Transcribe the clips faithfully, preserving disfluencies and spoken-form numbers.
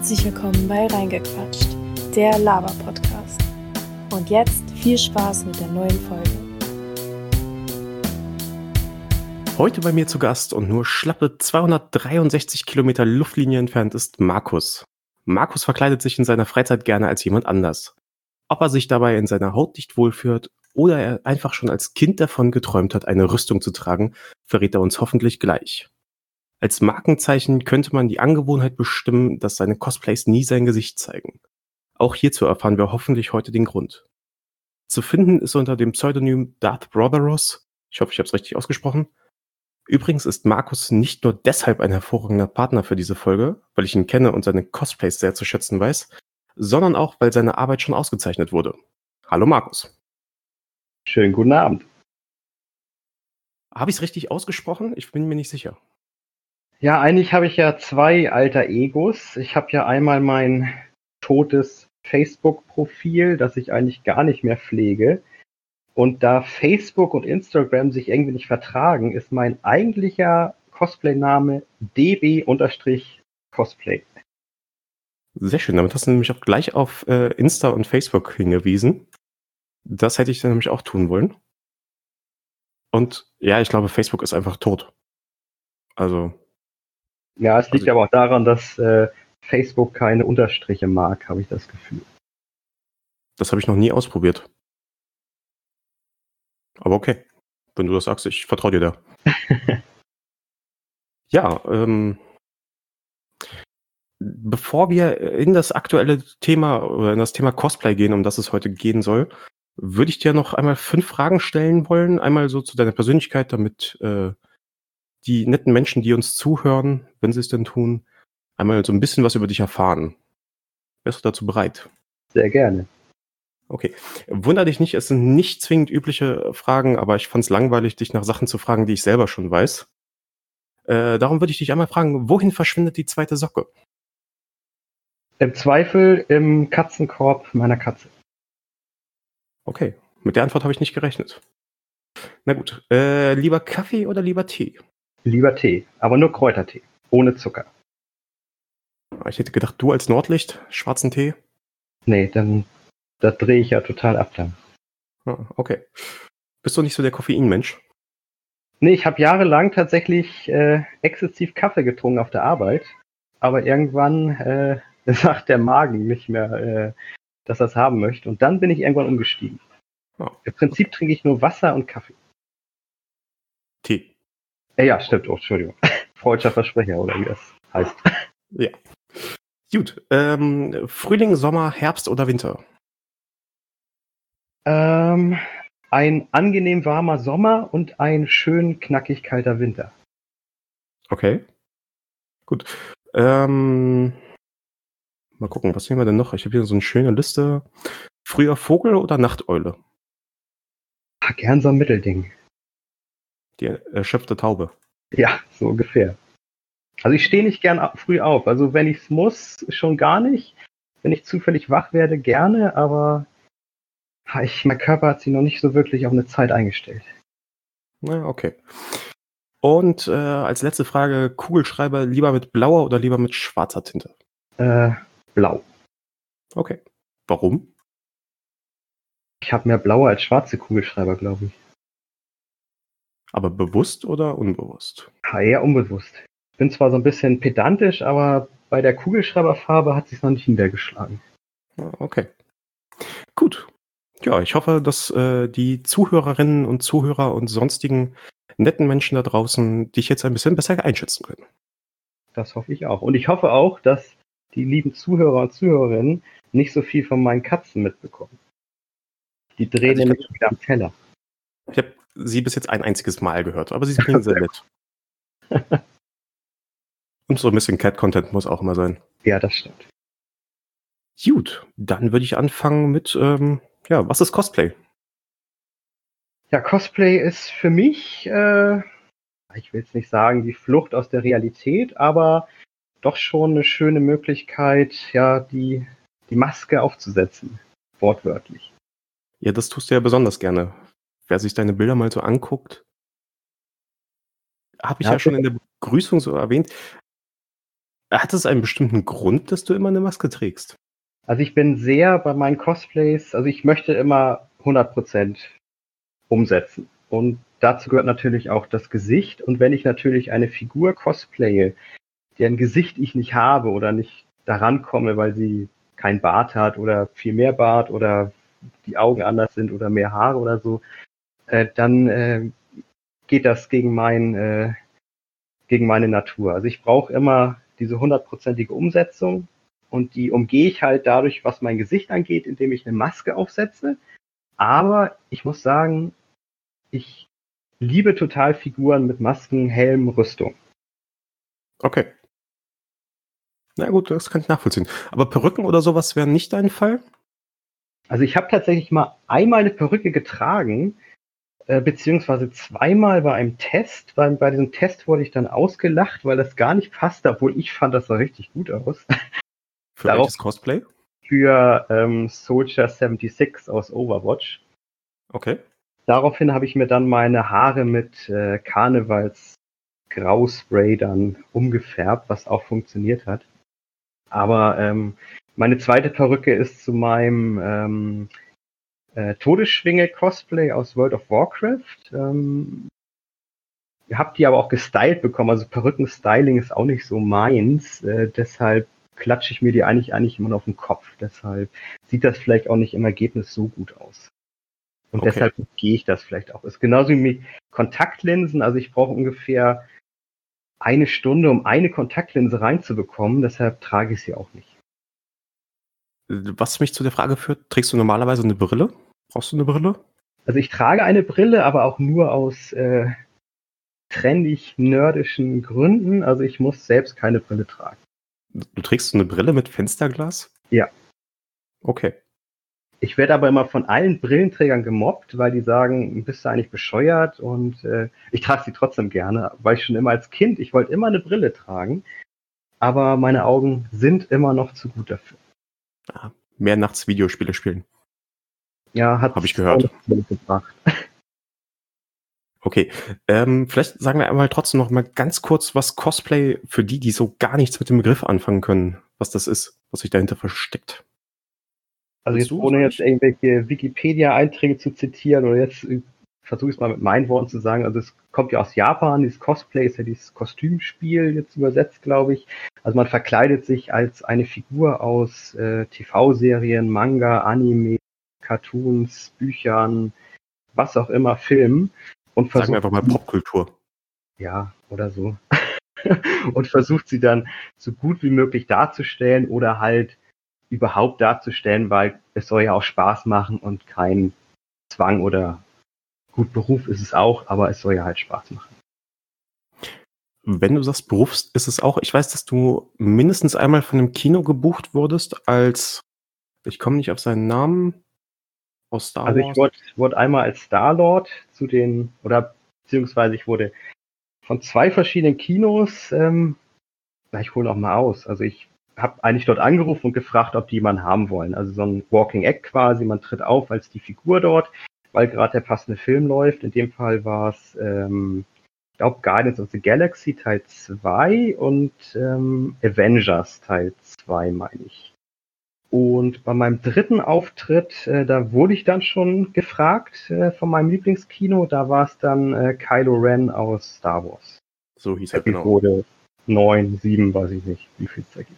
Herzlich willkommen bei Reingequatscht, der Laber-Podcast. Und jetzt viel Spaß mit der neuen Folge. Heute bei mir zu Gast und nur schlappe zweihundertdreiundsechzig Kilometer Luftlinie entfernt ist Markus. Markus verkleidet sich in seiner Freizeit gerne als jemand anders. Ob er sich dabei in seiner Haut nicht wohlfühlt oder er einfach schon als Kind davon geträumt hat, eine Rüstung zu tragen, verrät er uns hoffentlich gleich. Als Markenzeichen könnte man die Angewohnheit bestimmen, dass seine Cosplays nie sein Gesicht zeigen. Auch hierzu erfahren wir hoffentlich heute den Grund. Zu finden ist er unter dem Pseudonym Darth Brotherus. Ich hoffe, ich habe es richtig ausgesprochen. Übrigens ist Markus nicht nur deshalb ein hervorragender Partner für diese Folge, weil ich ihn kenne und seine Cosplays sehr zu schätzen weiß, sondern auch, weil seine Arbeit schon ausgezeichnet wurde. Hallo Markus. Schönen guten Abend. Habe ich es richtig ausgesprochen? Ich bin mir nicht sicher. Ja, eigentlich habe ich ja zwei alter Egos. Ich habe ja einmal mein totes Facebook-Profil, das ich eigentlich gar nicht mehr pflege. Und da Facebook und Instagram sich irgendwie nicht vertragen, ist mein eigentlicher Cosplay-Name d b-cosplay. Sehr schön, damit hast du nämlich auch gleich auf äh, Insta und Facebook hingewiesen. Das hätte ich dann nämlich auch tun wollen. Und ja, ich glaube, Facebook ist einfach tot. Also. Ja, es liegt also, aber auch daran, dass äh, Facebook keine Unterstriche mag, habe ich das Gefühl. Das habe ich noch nie ausprobiert. Aber okay, wenn du das sagst, ich vertraue dir da. Ja, ähm, bevor wir in das aktuelle Thema oder in das Thema Cosplay gehen, um das es heute gehen soll, würde ich dir noch einmal fünf Fragen stellen wollen. Einmal so zu deiner Persönlichkeit, damit äh, die netten Menschen, die uns zuhören, wenn sie es denn tun, einmal so ein bisschen was über dich erfahren. Wärst du dazu bereit? Sehr gerne. Okay. Wunder dich nicht, es sind nicht zwingend übliche Fragen, aber ich fand es langweilig, dich nach Sachen zu fragen, die ich selber schon weiß. Äh, darum würde ich dich einmal fragen, wohin verschwindet die zweite Socke? Im Zweifel im Katzenkorb meiner Katze. Okay, mit der Antwort habe ich nicht gerechnet. Na gut, äh, lieber Kaffee oder lieber Tee? Lieber Tee, aber nur Kräutertee, ohne Zucker. Ich hätte gedacht, du als Nordlicht, schwarzen Tee? Nee, dann das drehe ich ja total ab dann. Ah, okay. Bist du nicht so der Koffeinmensch? Nee, ich habe jahrelang tatsächlich äh, exzessiv Kaffee getrunken auf der Arbeit, aber irgendwann äh, sagt der Magen nicht mehr, äh, dass er es haben möchte, und dann bin ich irgendwann umgestiegen. Oh. Im Prinzip trinke ich nur Wasser und Kaffee. Tee. Äh, ja, stimmt, oh, Entschuldigung. Freudscher Versprecher, oder wie das heißt. Ja. Gut, ähm, Frühling, Sommer, Herbst oder Winter? Ähm, ein angenehm warmer Sommer und ein schön knackig kalter Winter. Okay. Gut. Ähm, mal gucken, was nehmen wir denn noch? Ich habe hier so eine schöne Liste. Früher Vogel oder Nachteule? Ah, gern so ein Mittelding. Die erschöpfte Taube. Ja, so ungefähr. Also ich stehe nicht gern au- früh auf. Also wenn ich es muss, schon gar nicht. Wenn ich zufällig wach werde, gerne, aber ha, ich, mein Körper hat sich noch nicht so wirklich auf eine Zeit eingestellt. Na, okay. Und äh, als letzte Frage, Kugelschreiber lieber mit blauer oder lieber mit schwarzer Tinte? Äh, blau. Okay. Warum? Ich habe mehr blaue als schwarze Kugelschreiber, glaube ich. Aber bewusst oder unbewusst? Ha, eher unbewusst. Ich bin zwar so ein bisschen pedantisch, aber bei der Kugelschreiberfarbe hat sich noch nicht niedergeschlagen. Ah, okay. Gut. Ja, ich hoffe, dass äh, die Zuhörerinnen und Zuhörer und sonstigen netten Menschen da draußen dich jetzt ein bisschen besser einschätzen können. Das hoffe ich auch. Und ich hoffe auch, dass die lieben Zuhörer und Zuhörerinnen nicht so viel von meinen Katzen mitbekommen. Die drehen Also ich nämlich wieder am Teller. Ich habe sie bis jetzt ein einziges Mal gehört, aber sie klingen sehr nett. Und so ein bisschen Cat-Content muss auch immer sein. Ja, das stimmt. Gut, dann würde ich anfangen mit, ähm, ja, was ist Cosplay? Ja, Cosplay ist für mich, äh, ich will jetzt nicht sagen, die Flucht aus der Realität, aber doch schon eine schöne Möglichkeit, ja, die, die Maske aufzusetzen. Wortwörtlich. Ja, das tust du ja besonders gerne. Wer sich deine Bilder mal so anguckt, habe ich Ja, ja schon in der Begrüßung so erwähnt. Hat es einen bestimmten Grund, dass du immer eine Maske trägst? Also ich bin sehr bei meinen Cosplays, also ich möchte immer hundert Prozent umsetzen. Und dazu gehört natürlich auch das Gesicht. Und wenn ich natürlich eine Figur cosplaye, deren Gesicht ich nicht habe oder nicht daran komme, weil sie kein Bart hat oder viel mehr Bart oder die Augen anders sind oder mehr Haare oder so, äh, dann äh, geht das gegen mein, äh, gegen meine Natur. Also ich brauche immer diese hundertprozentige Umsetzung und die umgehe ich halt dadurch, was mein Gesicht angeht, indem ich eine Maske aufsetze. Aber ich muss sagen, ich liebe total Figuren mit Masken, Helm, Rüstung. Okay. Na gut, das kann ich nachvollziehen. Aber Perücken oder sowas wären nicht dein Fall? Also ich habe tatsächlich mal einmal eine Perücke getragen, äh, beziehungsweise zweimal bei einem Test. Bei, bei diesem Test wurde ich dann ausgelacht, weil das gar nicht passte, obwohl ich fand, das sah richtig gut aus. Für Darauf- welches Cosplay? Für ähm, Soldier sechsundsiebzig aus Overwatch. Okay. Daraufhin habe ich mir dann meine Haare mit äh, Karnevals-Grauspray dann umgefärbt, was auch funktioniert hat. Aber ähm, meine zweite Perücke ist zu meinem ähm, äh, Todesschwinge-Cosplay aus World of Warcraft. Ähm, hab die aber auch gestylt bekommen. Also Perückenstyling ist auch nicht so meins. Äh, deshalb klatsche ich mir die eigentlich eigentlich immer noch auf den Kopf. Deshalb sieht das vielleicht auch nicht im Ergebnis so gut aus. Und Okay. deshalb gehe ich das vielleicht auch. Ist genauso wie mit Kontaktlinsen. Also ich brauche ungefähr eine Stunde, um eine Kontaktlinse reinzubekommen. Deshalb trage ich sie auch nicht. Was mich zu der Frage führt, trägst du normalerweise eine Brille? Brauchst du eine Brille? Also ich trage eine Brille, aber auch nur aus äh, trendig nerdischen Gründen. Also ich muss selbst keine Brille tragen. Du trägst eine Brille mit Fensterglas? Ja. Okay. Ich werde aber immer von allen Brillenträgern gemobbt, weil die sagen, bist du eigentlich bescheuert? Und äh, ich trage sie trotzdem gerne, weil ich schon immer als Kind, ich wollte immer eine Brille tragen, aber meine Augen sind immer noch zu gut dafür. Ja, mehr nachts Videospiele spielen. Ja, hat Hab ich gehört. gebracht. Okay, ähm, vielleicht sagen wir einmal trotzdem noch mal ganz kurz, was Cosplay für die, die so gar nichts mit dem Begriff anfangen können, was das ist, was sich dahinter versteckt. Also Willst jetzt du ohne das jetzt irgendwelche Wikipedia-Einträge zu zitieren oder jetzt äh, versuche ich es mal mit meinen Worten zu sagen. Also es kommt ja aus Japan, dieses Cosplay ist ja dieses Kostümspiel jetzt übersetzt, glaube ich. Also man verkleidet sich als eine Figur aus äh, T V-Serien, Manga, Anime, Cartoons, Büchern, was auch immer, Filmen und Sagen wir versucht einfach mal Popkultur. ja oder so und versucht sie dann so gut wie möglich darzustellen oder halt überhaupt darzustellen, weil es soll ja auch Spaß machen und kein Zwang oder gut, Beruf ist es auch, aber es soll ja halt Spaß machen. Wenn du sagst Berufs, ist es auch, ich weiß, dass du mindestens einmal von einem Kino gebucht wurdest als, ich komme nicht auf seinen Namen, aus Star Also Wars. ich wurde, wurde einmal als Star-Lord zu den, oder beziehungsweise ich wurde von zwei verschiedenen Kinos, ähm, na, ich hole noch mal aus, also ich habe eigentlich dort angerufen und gefragt, ob die jemanden haben wollen. Also so ein Walking Act quasi, man tritt auf als die Figur dort, weil gerade der passende Film läuft. In dem Fall war es, ähm, ich glaube, Guardians of the Galaxy Teil zwei und ähm, Avengers Teil zwei, meine ich. Und bei meinem dritten Auftritt, äh, da wurde ich dann schon gefragt äh, von meinem Lieblingskino, da war es dann äh, Kylo Ren aus Star Wars. So hieß er, genau. Episode neun, sieben, weiß ich nicht, wie viel es da gibt.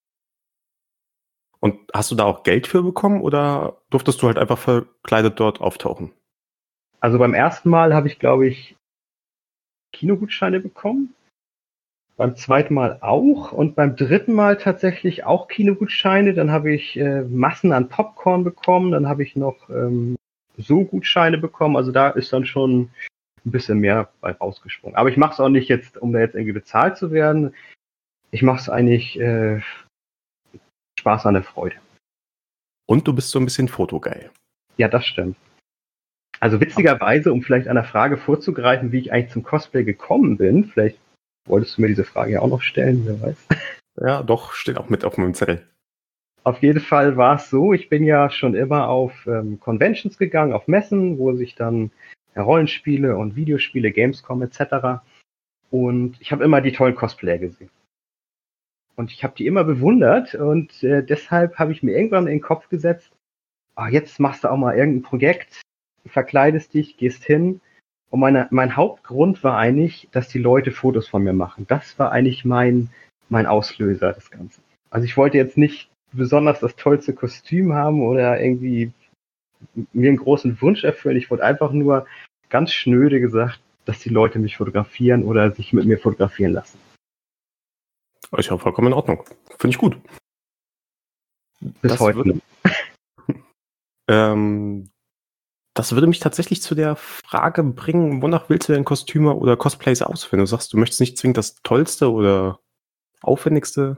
Und hast du da auch Geld für bekommen oder durftest du halt einfach verkleidet dort auftauchen? Also beim ersten Mal habe ich, glaube ich, Kinogutscheine bekommen. Beim zweiten Mal auch und beim dritten Mal tatsächlich auch Kinogutscheine. Dann habe ich äh, Massen an Popcorn bekommen. Dann habe ich noch ähm, so Gutscheine bekommen. Also da ist dann schon ein bisschen mehr bei rausgesprungen. Aber ich mache es auch nicht jetzt, um da jetzt irgendwie bezahlt zu werden. Ich mache es eigentlich äh, Spaß an der Freude. Und du bist so ein bisschen fotogeil. Ja, das stimmt. Also witzigerweise, um vielleicht an der Frage vorzugreifen, wie ich eigentlich zum Cosplay gekommen bin, vielleicht wolltest du mir diese Frage ja auch noch stellen, wer weiß. Ja, doch, steht auch mit auf meinem Zettel. Auf jeden Fall war es so, ich bin ja schon immer auf ähm, Conventions gegangen, auf Messen, wo sich dann ja, Rollenspiele und Videospiele, Gamescom et cetera. Und ich habe immer die tollen Cosplayer gesehen. Und ich habe die immer bewundert und äh, deshalb habe ich mir irgendwann in den Kopf gesetzt, ah, jetzt machst du auch mal irgendein Projekt, verkleidest dich, gehst hin. Und meine, mein Hauptgrund war eigentlich, dass die Leute Fotos von mir machen. Das war eigentlich mein, mein Auslöser, das Ganze. Also ich wollte jetzt nicht besonders das tollste Kostüm haben oder irgendwie mir einen großen Wunsch erfüllen. Ich wollte einfach nur, ganz schnöde gesagt, dass die Leute mich fotografieren oder sich mit mir fotografieren lassen. Ist ja vollkommen in Ordnung. Finde ich gut. Bis das heute. Würde, ähm, das würde mich tatsächlich zu der Frage bringen, wonach willst du denn Kostüme oder Cosplays aus, wenn du sagst, du möchtest nicht zwingend das Tollste oder Aufwendigste?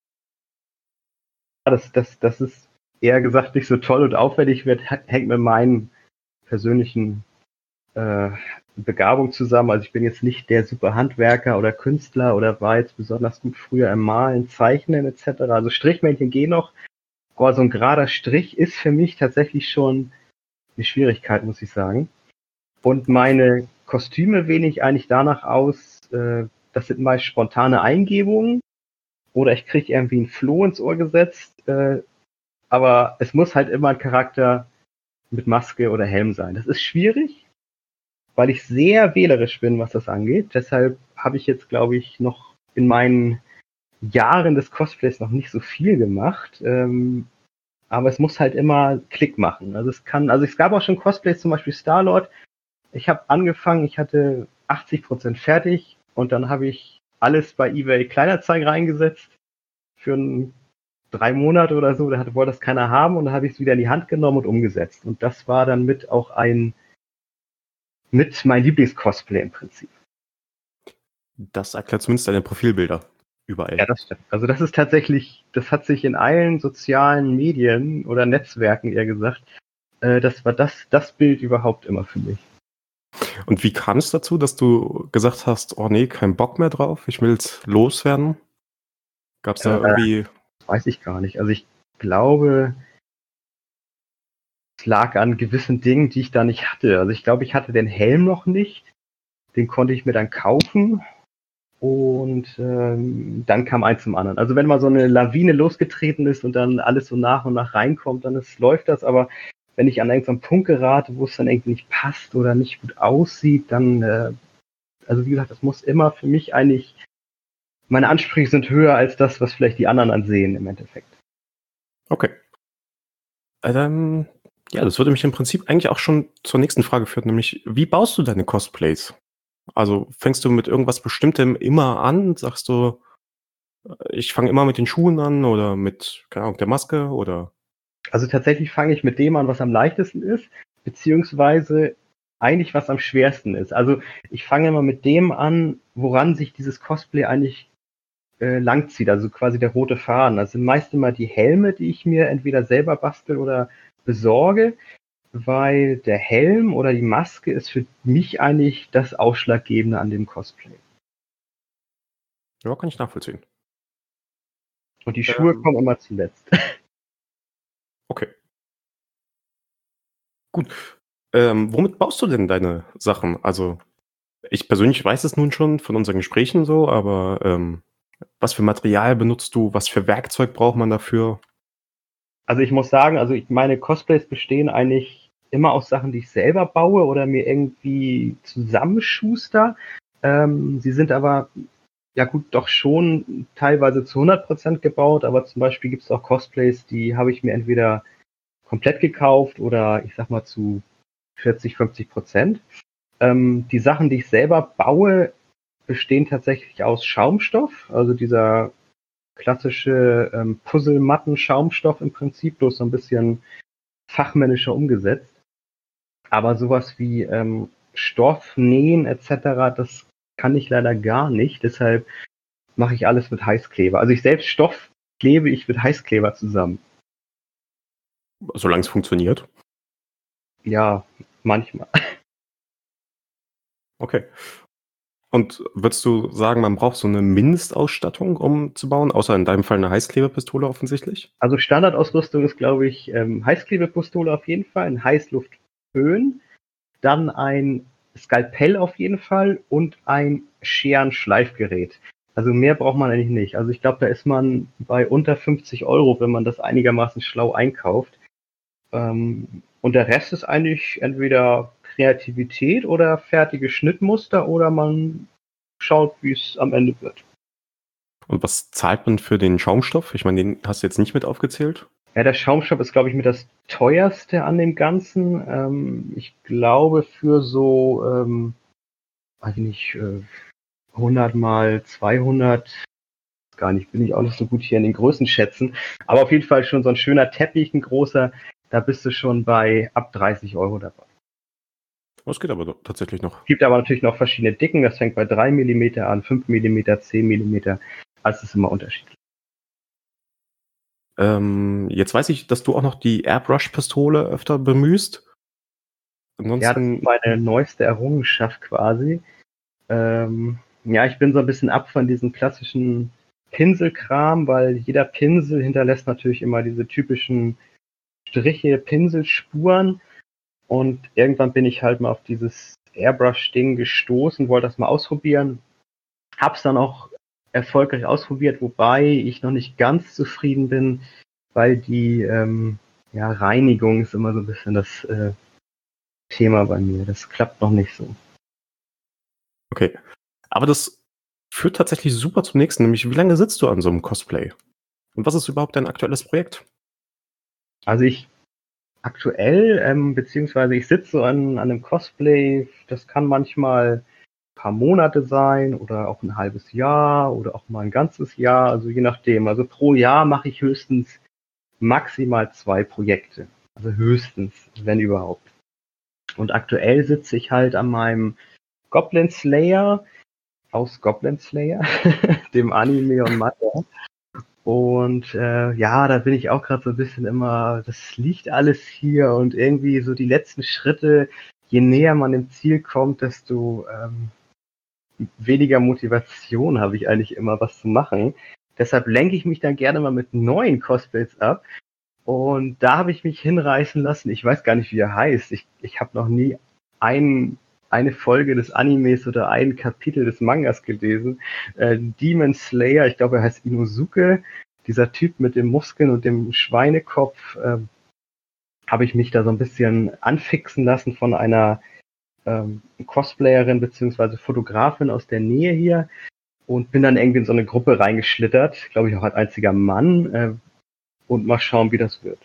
Ja, das, das, das ist eher gesagt nicht so toll und aufwendig wird, hängt mit meinen persönlichen äh, Begabung zusammen. Also ich bin jetzt nicht der super Handwerker oder Künstler oder war jetzt besonders gut früher im Malen, Zeichnen et cetera. Also Strichmännchen gehen noch, aber so ein gerader Strich ist für mich tatsächlich schon eine Schwierigkeit, muss ich sagen. Und meine Kostüme wähle ich eigentlich danach aus, äh, das sind meist spontane Eingebungen oder ich kriege irgendwie ein Floh ins Ohr gesetzt, äh, aber es muss halt immer ein Charakter mit Maske oder Helm sein. Das ist schwierig, weil ich sehr wählerisch bin, was das angeht. Deshalb habe ich jetzt, glaube ich, noch in meinen Jahren des Cosplays noch nicht so viel gemacht. Ähm, aber es muss halt immer Klick machen. Also es kann, also es gab auch schon Cosplays, zum Beispiel Star-Lord. Ich habe angefangen, ich hatte achtzig Prozent fertig und dann habe ich alles bei eBay Kleinanzeigen reingesetzt für ein, drei Monate oder so. Da hatte, wollte das keiner haben und dann habe ich es wieder in die Hand genommen und umgesetzt. Und das war dann mit auch ein mit mein Lieblings-Cosplay im Prinzip. Das erklärt zumindest deine Profilbilder überall. Ja, das stimmt. Also das ist tatsächlich, das hat sich in allen sozialen Medien oder Netzwerken eher gesagt, äh, das war das, das Bild überhaupt immer für mich. Und wie kam es dazu, dass du gesagt hast, oh nee, kein Bock mehr drauf, ich will jetzt loswerden? Gab es da Äh, irgendwie... Weiß ich gar nicht. Also ich glaube, es lag an gewissen Dingen, die ich da nicht hatte. Also ich glaube, ich hatte den Helm noch nicht. Den konnte ich mir dann kaufen. Und ähm, dann kam eins zum anderen. Also wenn mal so eine Lawine losgetreten ist und dann alles so nach und nach reinkommt, dann ist, läuft das. Aber wenn ich an irgendeinen Punkt gerate, wo es dann irgendwie nicht passt oder nicht gut aussieht, dann, äh, also wie gesagt, das muss immer für mich eigentlich, meine Ansprüche sind höher als das, was vielleicht die anderen ansehen im Endeffekt. Okay. Ähm, ja, das würde mich im Prinzip eigentlich auch schon zur nächsten Frage führen, nämlich, wie baust du deine Cosplays? Also fängst du mit irgendwas Bestimmtem immer an? Sagst du, ich fange immer mit den Schuhen an oder mit, keine Ahnung, der Maske oder? Also tatsächlich fange ich mit dem an, was am leichtesten ist, beziehungsweise eigentlich was am schwersten ist. Also ich fange immer mit dem an, woran sich dieses Cosplay eigentlich äh, langzieht, also quasi der rote Faden. Das sind meist immer die Helme, die ich mir entweder selber bastel oder besorge, weil der Helm oder die Maske ist für mich eigentlich das Ausschlaggebende an dem Cosplay. Ja, kann ich nachvollziehen. Und die Schuhe Ähm, kommen immer zuletzt. Okay. Gut. Ähm, womit baust du denn deine Sachen? Also, ich persönlich weiß es nun schon von unseren Gesprächen so, aber ähm, was für Material benutzt du? Was für Werkzeug braucht man dafür? Also ich muss sagen, also ich, meine Cosplays bestehen eigentlich immer aus Sachen, die ich selber baue oder mir irgendwie zusammenschuster. Ähm, sie sind aber, ja gut, doch schon teilweise zu hundert Prozent gebaut, aber zum Beispiel gibt es auch Cosplays, die habe ich mir entweder komplett gekauft oder ich sag mal zu vierzig, fünfzig Prozent. Ähm, die Sachen, die ich selber baue, bestehen tatsächlich aus Schaumstoff, also dieser klassische ähm, Puzzlematten-Schaumstoff im Prinzip, bloß so ein bisschen fachmännischer umgesetzt. Aber sowas wie ähm, Stoff, Nähen et cetera, das kann ich leider gar nicht. Deshalb mache ich alles mit Heißkleber. Also ich selbst Stoff klebe ich mit Heißkleber zusammen. Solange es funktioniert. Ja, manchmal. Okay. Und würdest du sagen, man braucht so eine Mindestausstattung, um zu bauen? Außer in deinem Fall eine Heißklebepistole offensichtlich? Also Standardausrüstung ist, glaube ich, ähm, Heißklebepistole auf jeden Fall, ein Heißluftföhn, dann ein Skalpell auf jeden Fall und ein Scherenschleifgerät. Also mehr braucht man eigentlich nicht. Also ich glaube, da ist man bei unter fünfzig Euro, wenn man das einigermaßen schlau einkauft. Ähm, und der Rest ist eigentlich entweder Kreativität oder fertige Schnittmuster oder man schaut, wie es am Ende wird. Und was zahlt man für den Schaumstoff? Ich meine, den hast du jetzt nicht mit aufgezählt. Ja, der Schaumstoff ist, glaube ich, mit das teuerste an dem Ganzen. Ähm, ich glaube, für so, ähm, weiß ich nicht, äh, hundert mal zweihundert, gar nicht, bin ich auch nicht so gut hier in den Größen schätzen. Aber auf jeden Fall schon so ein schöner Teppich, ein großer, da bist du schon bei ab dreißig Euro dabei. Das geht aber doch tatsächlich noch. Es gibt aber natürlich noch verschiedene Dicken, das fängt bei drei Millimeter an, fünf Millimeter, zehn Millimeter. Also es ist immer unterschiedlich. Ähm, jetzt weiß ich, dass du auch noch die Airbrush-Pistole öfter bemühst. Ja, das Ansonsten, ist meine neueste Errungenschaft quasi. Ähm, ja, ich bin so ein bisschen ab von diesem klassischen Pinselkram, weil jeder Pinsel hinterlässt natürlich immer diese typischen Striche, Pinselspuren. Und irgendwann bin ich halt mal auf dieses Airbrush-Ding gestoßen, wollte das mal ausprobieren. Hab's dann auch erfolgreich ausprobiert, wobei ich noch nicht ganz zufrieden bin, weil die ähm, ja, Reinigung ist immer so ein bisschen das äh, Thema bei mir. Das klappt noch nicht so. okay. Aber das führt tatsächlich super zum nächsten, nämlich wie lange sitzt du an so einem Cosplay? Und was ist überhaupt dein aktuelles Projekt? Also ich aktuell, ähm, beziehungsweise ich sitze so an, an einem Cosplay, das kann manchmal ein paar Monate sein oder auch ein halbes Jahr oder auch mal ein ganzes Jahr, also je nachdem. Also pro Jahr mache ich höchstens maximal zwei Projekte. Also höchstens, wenn überhaupt. Und aktuell sitze ich halt an meinem Goblin Slayer aus Goblin Slayer, dem Anime und Manga. Und äh, ja, da bin ich auch gerade so ein bisschen immer, das liegt alles hier und irgendwie so die letzten Schritte, je näher man dem Ziel kommt, desto ähm, weniger Motivation habe ich eigentlich immer, was zu machen. Deshalb lenke ich mich dann gerne mal mit neuen Cosplays ab. Und da habe ich mich hinreißen lassen. Ich weiß gar nicht, wie er heißt. Ich, ich habe noch nie ein, eine Folge des Animes oder ein Kapitel des Mangas gelesen. Äh, Demon Slayer, ich glaube, er heißt Inosuke. Dieser Typ mit den Muskeln und dem Schweinekopf, äh, habe ich mich da so ein bisschen anfixen lassen von einer ähm, Cosplayerin beziehungsweise Fotografin aus der Nähe hier und bin dann irgendwie in so eine Gruppe reingeschlittert, glaube ich auch als einziger Mann, äh, und mal schauen, wie das wird.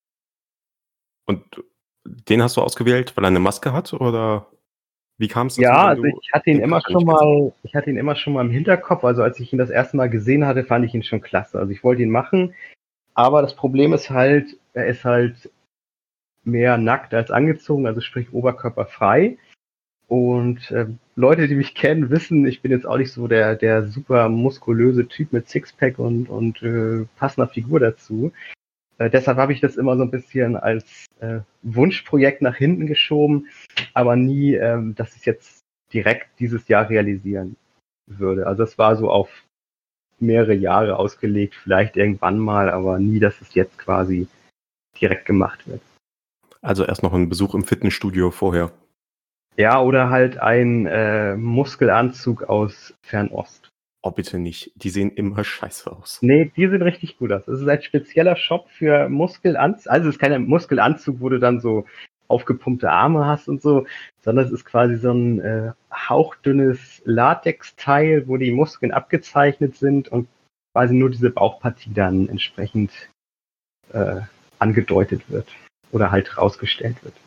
Und den hast du ausgewählt, weil er eine Maske hat? Oder wie kam es dazu, Ja, wenn also du ich hatte ihn den immer Charakter schon nicht kennst? mal, ich hatte ihn immer schon mal im Hinterkopf. Also als ich ihn das erste Mal gesehen hatte, fand ich ihn schon klasse. Also ich wollte ihn machen, aber das Problem ist halt, er ist halt mehr nackt als angezogen, also sprich oberkörperfrei. Und äh, Leute, die mich kennen, wissen, ich bin jetzt auch nicht so der der super muskulöse Typ mit Sixpack und und äh, passender Figur dazu. Äh, deshalb habe ich das immer so ein bisschen als äh, Wunschprojekt nach hinten geschoben, aber nie, ähm, dass ich es jetzt direkt dieses Jahr realisieren würde. Also es war so auf mehrere Jahre ausgelegt, vielleicht irgendwann mal, aber nie, dass es jetzt quasi direkt gemacht wird. Also erst noch ein Besuch im Fitnessstudio vorher. Ja, oder halt ein äh, Muskelanzug aus Fernost. Oh, bitte nicht. Die sehen immer scheiße aus. Nee, die sehen richtig gut aus. Das ist ein spezieller Shop für Muskelanzug. Also es ist kein Muskelanzug, wo du dann so aufgepumpte Arme hast und so, sondern es ist quasi so ein äh, hauchdünnes Latexteil, wo die Muskeln abgezeichnet sind und quasi nur diese Bauchpartie dann entsprechend äh, angedeutet wird oder halt rausgestellt wird.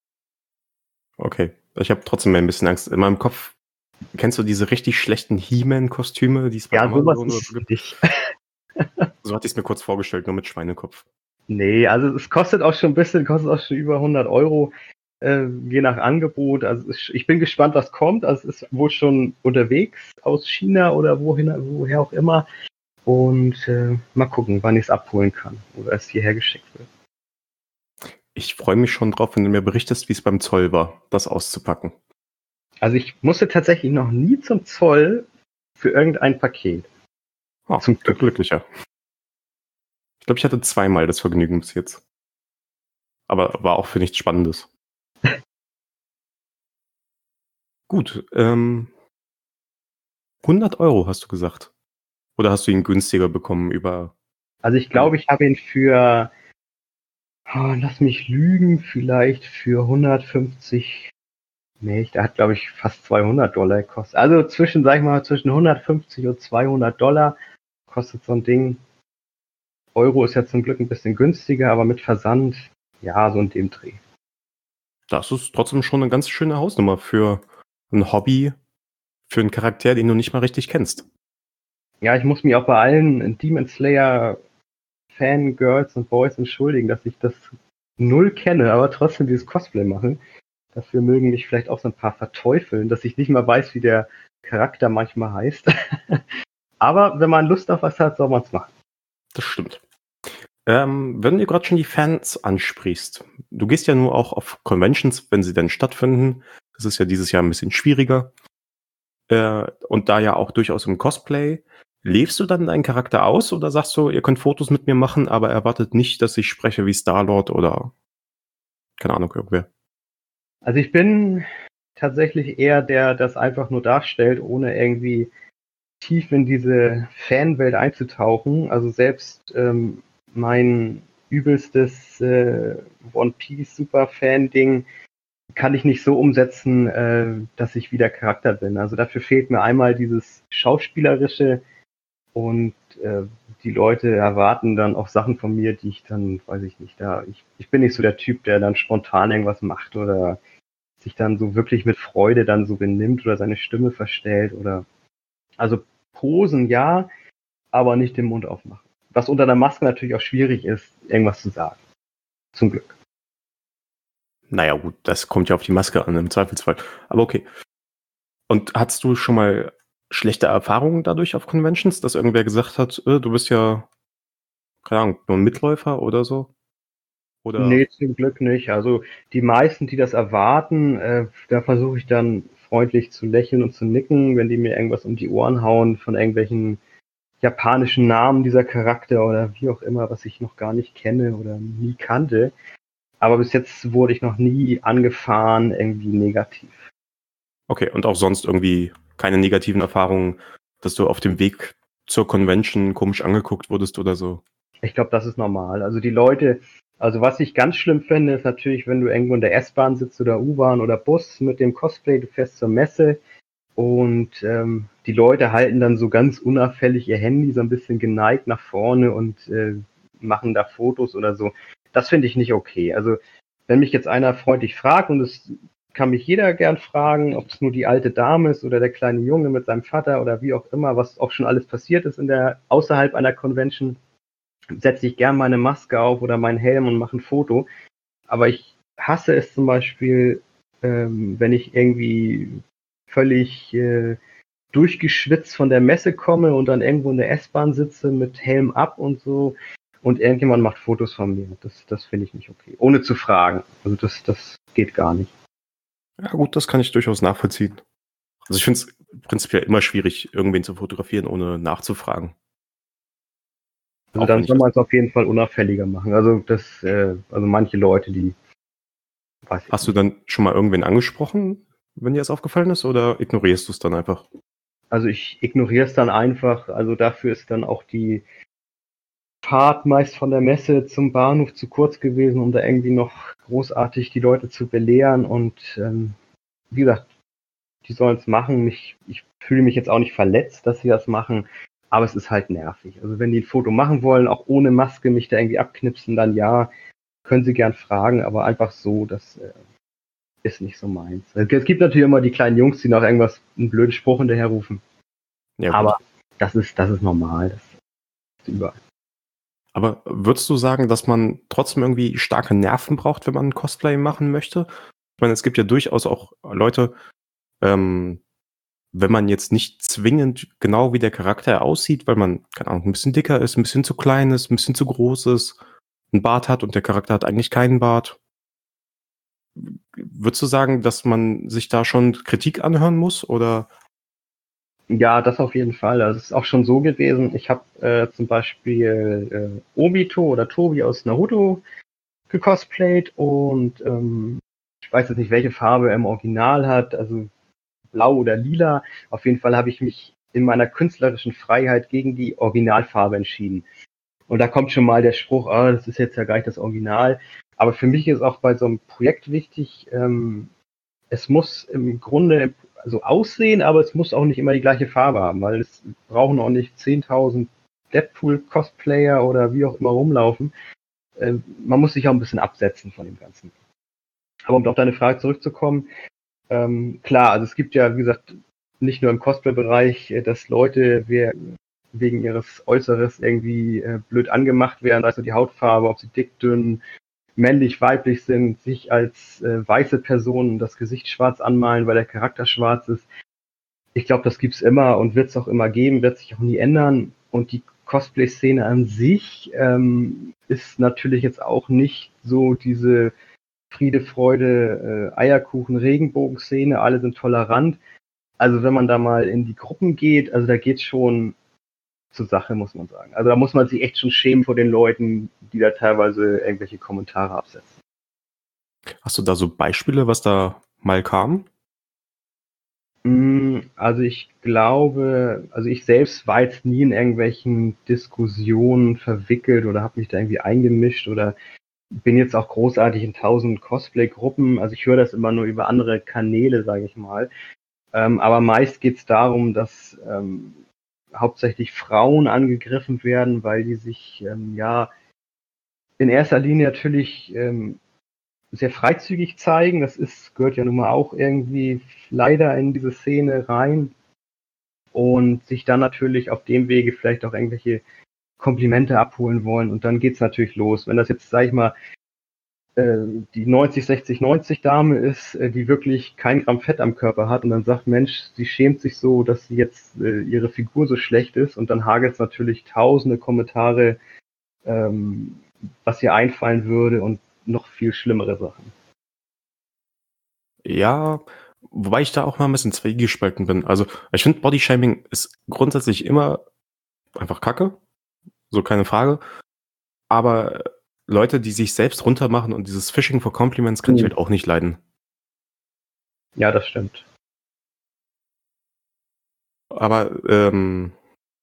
Okay. Ich habe trotzdem ein bisschen Angst. In meinem Kopf, kennst du diese richtig schlechten He-Man-Kostüme, die es bei Ja, sowas Amazon oder ist so gibt? nicht. So hatte ich es mir kurz vorgestellt, nur mit Schweinekopf. Nee, also es kostet auch schon ein bisschen, kostet auch schon über hundert Euro, äh, je nach Angebot. Also es, ich bin gespannt, was kommt. Also es ist wohl schon unterwegs aus China oder wohin, woher auch immer. Und äh, mal gucken, wann ich es abholen kann oder es hierher geschickt wird. Ich freue mich schon drauf, wenn du mir berichtest, wie es beim Zoll war, das auszupacken. Also ich musste tatsächlich noch nie zum Zoll für irgendein Paket. Oh, Zum Glück. glücklicher. Ich glaube, ich hatte zweimal das Vergnügen bis jetzt. Aber war auch für nichts Spannendes. Gut, ähm, hundert Euro hast du gesagt. Oder hast du ihn günstiger bekommen über... Also ich glaube, ich habe ihn für, oh, lass mich lügen, vielleicht für hundertfünfzig, nee, der hat glaube ich fast zweihundert Dollar gekostet. Also zwischen, sag ich mal, zwischen hundertfünfzig und zweihundert Dollar kostet so ein Ding. Euro ist ja zum Glück ein bisschen günstiger, aber mit Versand, ja, so in dem Dreh. Das ist trotzdem schon eine ganz schöne Hausnummer für ein Hobby, für einen Charakter, den du nicht mal richtig kennst. Ja, ich muss mich auch bei allen Demon Slayer Fangirls und Boys entschuldigen, dass ich das null kenne, aber trotzdem dieses Cosplay mache. Dafür mögen mich vielleicht auch so ein paar verteufeln, dass ich nicht mal weiß, wie der Charakter manchmal heißt. Aber wenn man Lust auf was hat, soll man es machen. Das stimmt. Ähm, wenn du gerade schon die Fans ansprichst, du gehst ja nur auch auf Conventions, wenn sie denn stattfinden. Das ist ja dieses Jahr ein bisschen schwieriger. Äh, und da ja auch durchaus im Cosplay. Lebst du dann deinen Charakter aus oder sagst du, ihr könnt Fotos mit mir machen, aber erwartet nicht, dass ich spreche wie Star-Lord oder keine Ahnung, irgendwer? Also ich bin tatsächlich eher der, der das einfach nur darstellt, ohne irgendwie tief in diese Fanwelt einzutauchen. Also selbst ähm, mein übelstes äh, One Piece Super-Fan-Ding kann ich nicht so umsetzen, äh, dass ich wieder Charakter bin. Also dafür fehlt mir einmal dieses Schauspielerische und äh, die Leute erwarten dann auch Sachen von mir, die ich dann, weiß ich nicht, da ich, ich bin nicht so der Typ, der dann spontan irgendwas macht oder sich dann so wirklich mit Freude dann so benimmt oder seine Stimme verstellt oder also Posen ja, aber nicht den Mund aufmachen. Was unter der Maske natürlich auch schwierig ist, irgendwas zu sagen. Zum Glück. Naja, gut, das kommt ja auf die Maske an, im Zweifelsfall. Aber okay. Und hattest du schon mal schlechte Erfahrungen dadurch auf Conventions, dass irgendwer gesagt hat, äh, du bist ja, keine Ahnung, nur ein Mitläufer oder so? Oder? Nee, zum Glück nicht. Also die meisten, die das erwarten, äh, da versuche ich dann freundlich zu lächeln und zu nicken, wenn die mir irgendwas um die Ohren hauen von irgendwelchen japanischen Namen dieser Charakter oder wie auch immer, was ich noch gar nicht kenne oder nie kannte. Aber bis jetzt wurde ich noch nie angefahren, irgendwie negativ. Okay, und auch sonst irgendwie keine negativen Erfahrungen, dass du auf dem Weg zur Convention komisch angeguckt wurdest oder so? Ich glaube, das ist normal. Also die Leute, also was ich ganz schlimm finde, ist natürlich, wenn du irgendwo in der S-Bahn sitzt oder U-Bahn oder Bus mit dem Cosplay, du fährst zur Messe und ähm, die Leute halten dann so ganz unauffällig ihr Handy so ein bisschen geneigt nach vorne und äh, machen da Fotos oder so. Das finde ich nicht okay. Also wenn mich jetzt einer freundlich fragt, und es kann mich jeder gern fragen, ob es nur die alte Dame ist oder der kleine Junge mit seinem Vater oder wie auch immer, was auch schon alles passiert ist in der außerhalb einer Convention, setze ich gern meine Maske auf oder meinen Helm und mache ein Foto. Aber ich hasse es zum Beispiel, ähm, wenn ich irgendwie völlig äh, durchgeschwitzt von der Messe komme und dann irgendwo in der S-Bahn sitze mit Helm ab und so und irgendjemand macht Fotos von mir. Das, das finde ich nicht okay. Ohne zu fragen. Also das, das geht gar nicht. Ja gut, das kann ich durchaus nachvollziehen. Also ich finde es prinzipiell immer schwierig, irgendwen zu fotografieren, ohne nachzufragen. Also Auch dann wenn ich soll das- man es auf jeden Fall unauffälliger machen. Also das, äh, also manche Leute, die weiß ich Hast du dann schon mal irgendwen angesprochen, wenn dir das aufgefallen ist, oder ignorierst du es dann einfach? Also ich ignoriere es dann einfach. Also dafür ist dann auch die Fahrt meist von der Messe zum Bahnhof zu kurz gewesen, um da irgendwie noch großartig die Leute zu belehren. Und ähm, wie gesagt, die sollen es machen. Ich, ich fühle mich jetzt auch nicht verletzt, dass sie das machen, aber es ist halt nervig. Also wenn die ein Foto machen wollen, auch ohne Maske mich da irgendwie abknipsen, dann ja, können sie gern fragen, aber einfach so, das äh, ist nicht so meins. Es gibt natürlich immer die kleinen Jungs, die noch irgendwas, einen blöden Spruch hinterher rufen. Ja, Aber gut. das ist, das ist normal. Das ist überall. Aber würdest du sagen, dass man trotzdem irgendwie starke Nerven braucht, wenn man ein Cosplay machen möchte? Ich meine, es gibt ja durchaus auch Leute, ähm, wenn man jetzt nicht zwingend genau wie der Charakter aussieht, weil man, keine Ahnung, ein bisschen dicker ist, ein bisschen zu klein ist, ein bisschen zu groß ist, einen Bart hat und der Charakter hat eigentlich keinen Bart. Würdest du sagen, dass man sich da schon Kritik anhören muss? Oder? Ja, das auf jeden Fall. Also es ist auch schon so gewesen. Ich habe äh, zum Beispiel äh, Obito oder Tobi aus Naruto gecosplayt und ähm, ich weiß jetzt nicht, welche Farbe er im Original hat, also blau oder lila. Auf jeden Fall habe ich mich in meiner künstlerischen Freiheit gegen die Originalfarbe entschieden. Und da kommt schon mal der Spruch, ah, das ist jetzt ja gar nicht das Original. Aber für mich ist auch bei so einem Projekt wichtig, ähm, es muss im Grunde so aussehen, aber es muss auch nicht immer die gleiche Farbe haben, weil es brauchen auch nicht zehntausend Deadpool-Cosplayer oder wie auch immer rumlaufen. Äh, man muss sich auch ein bisschen absetzen von dem Ganzen. Aber um auf deine Frage zurückzukommen, ähm, klar, also es gibt ja, wie gesagt, nicht nur im Cosplay-Bereich, äh, dass Leute we- wegen ihres Äußeres irgendwie äh, blöd angemacht werden, also die Hautfarbe, ob sie dick, dünn, männlich, weiblich sind, sich als äh, weiße Personen das Gesicht schwarz anmalen, weil der Charakter schwarz ist. Ich glaube, das gibt's immer und wird es auch immer geben, wird sich auch nie ändern. Und die Cosplay-Szene an sich ähm, ist natürlich jetzt auch nicht so diese Friede, Freude, äh, Eierkuchen, Regenbogen-Szene, alle sind tolerant. Also wenn man da mal in die Gruppen geht, also da geht's schon zur Sache, muss man sagen. Also da muss man sich echt schon schämen vor den Leuten, die da teilweise irgendwelche Kommentare absetzen. Hast du da so Beispiele, was da mal kam? Mm, Also ich glaube, also ich selbst war jetzt nie in irgendwelchen Diskussionen verwickelt oder habe mich da irgendwie eingemischt oder bin jetzt auch großartig in tausend Cosplay-Gruppen. Also ich höre das immer nur über andere Kanäle, sage ich mal. Ähm, aber meist geht es darum, dass ähm, hauptsächlich Frauen angegriffen werden, weil die sich ähm, ja in erster Linie natürlich ähm, sehr freizügig zeigen. Das ist, gehört ja nun mal auch irgendwie leider in diese Szene rein und sich dann natürlich auf dem Wege vielleicht auch irgendwelche Komplimente abholen wollen. Und dann geht's natürlich los. Wenn das jetzt, sag ich mal, äh, die neunzig, sechzig, neunzig Dame ist, äh, die wirklich kein Gramm Fett am Körper hat und dann sagt, Mensch, sie schämt sich so, dass sie jetzt äh, ihre Figur so schlecht ist und dann hagelt's natürlich tausende Kommentare, ähm, was ihr einfallen würde und noch viel schlimmere Sachen. Ja, wobei ich da auch mal ein bisschen zwiegespalten bin. Also ich finde, Bodyshaming ist grundsätzlich immer einfach Kacke, so keine Frage. Aber Leute, die sich selbst runtermachen und dieses Fishing for Compliments kann ich Mhm. halt auch nicht leiden. Ja, das stimmt. Aber ähm,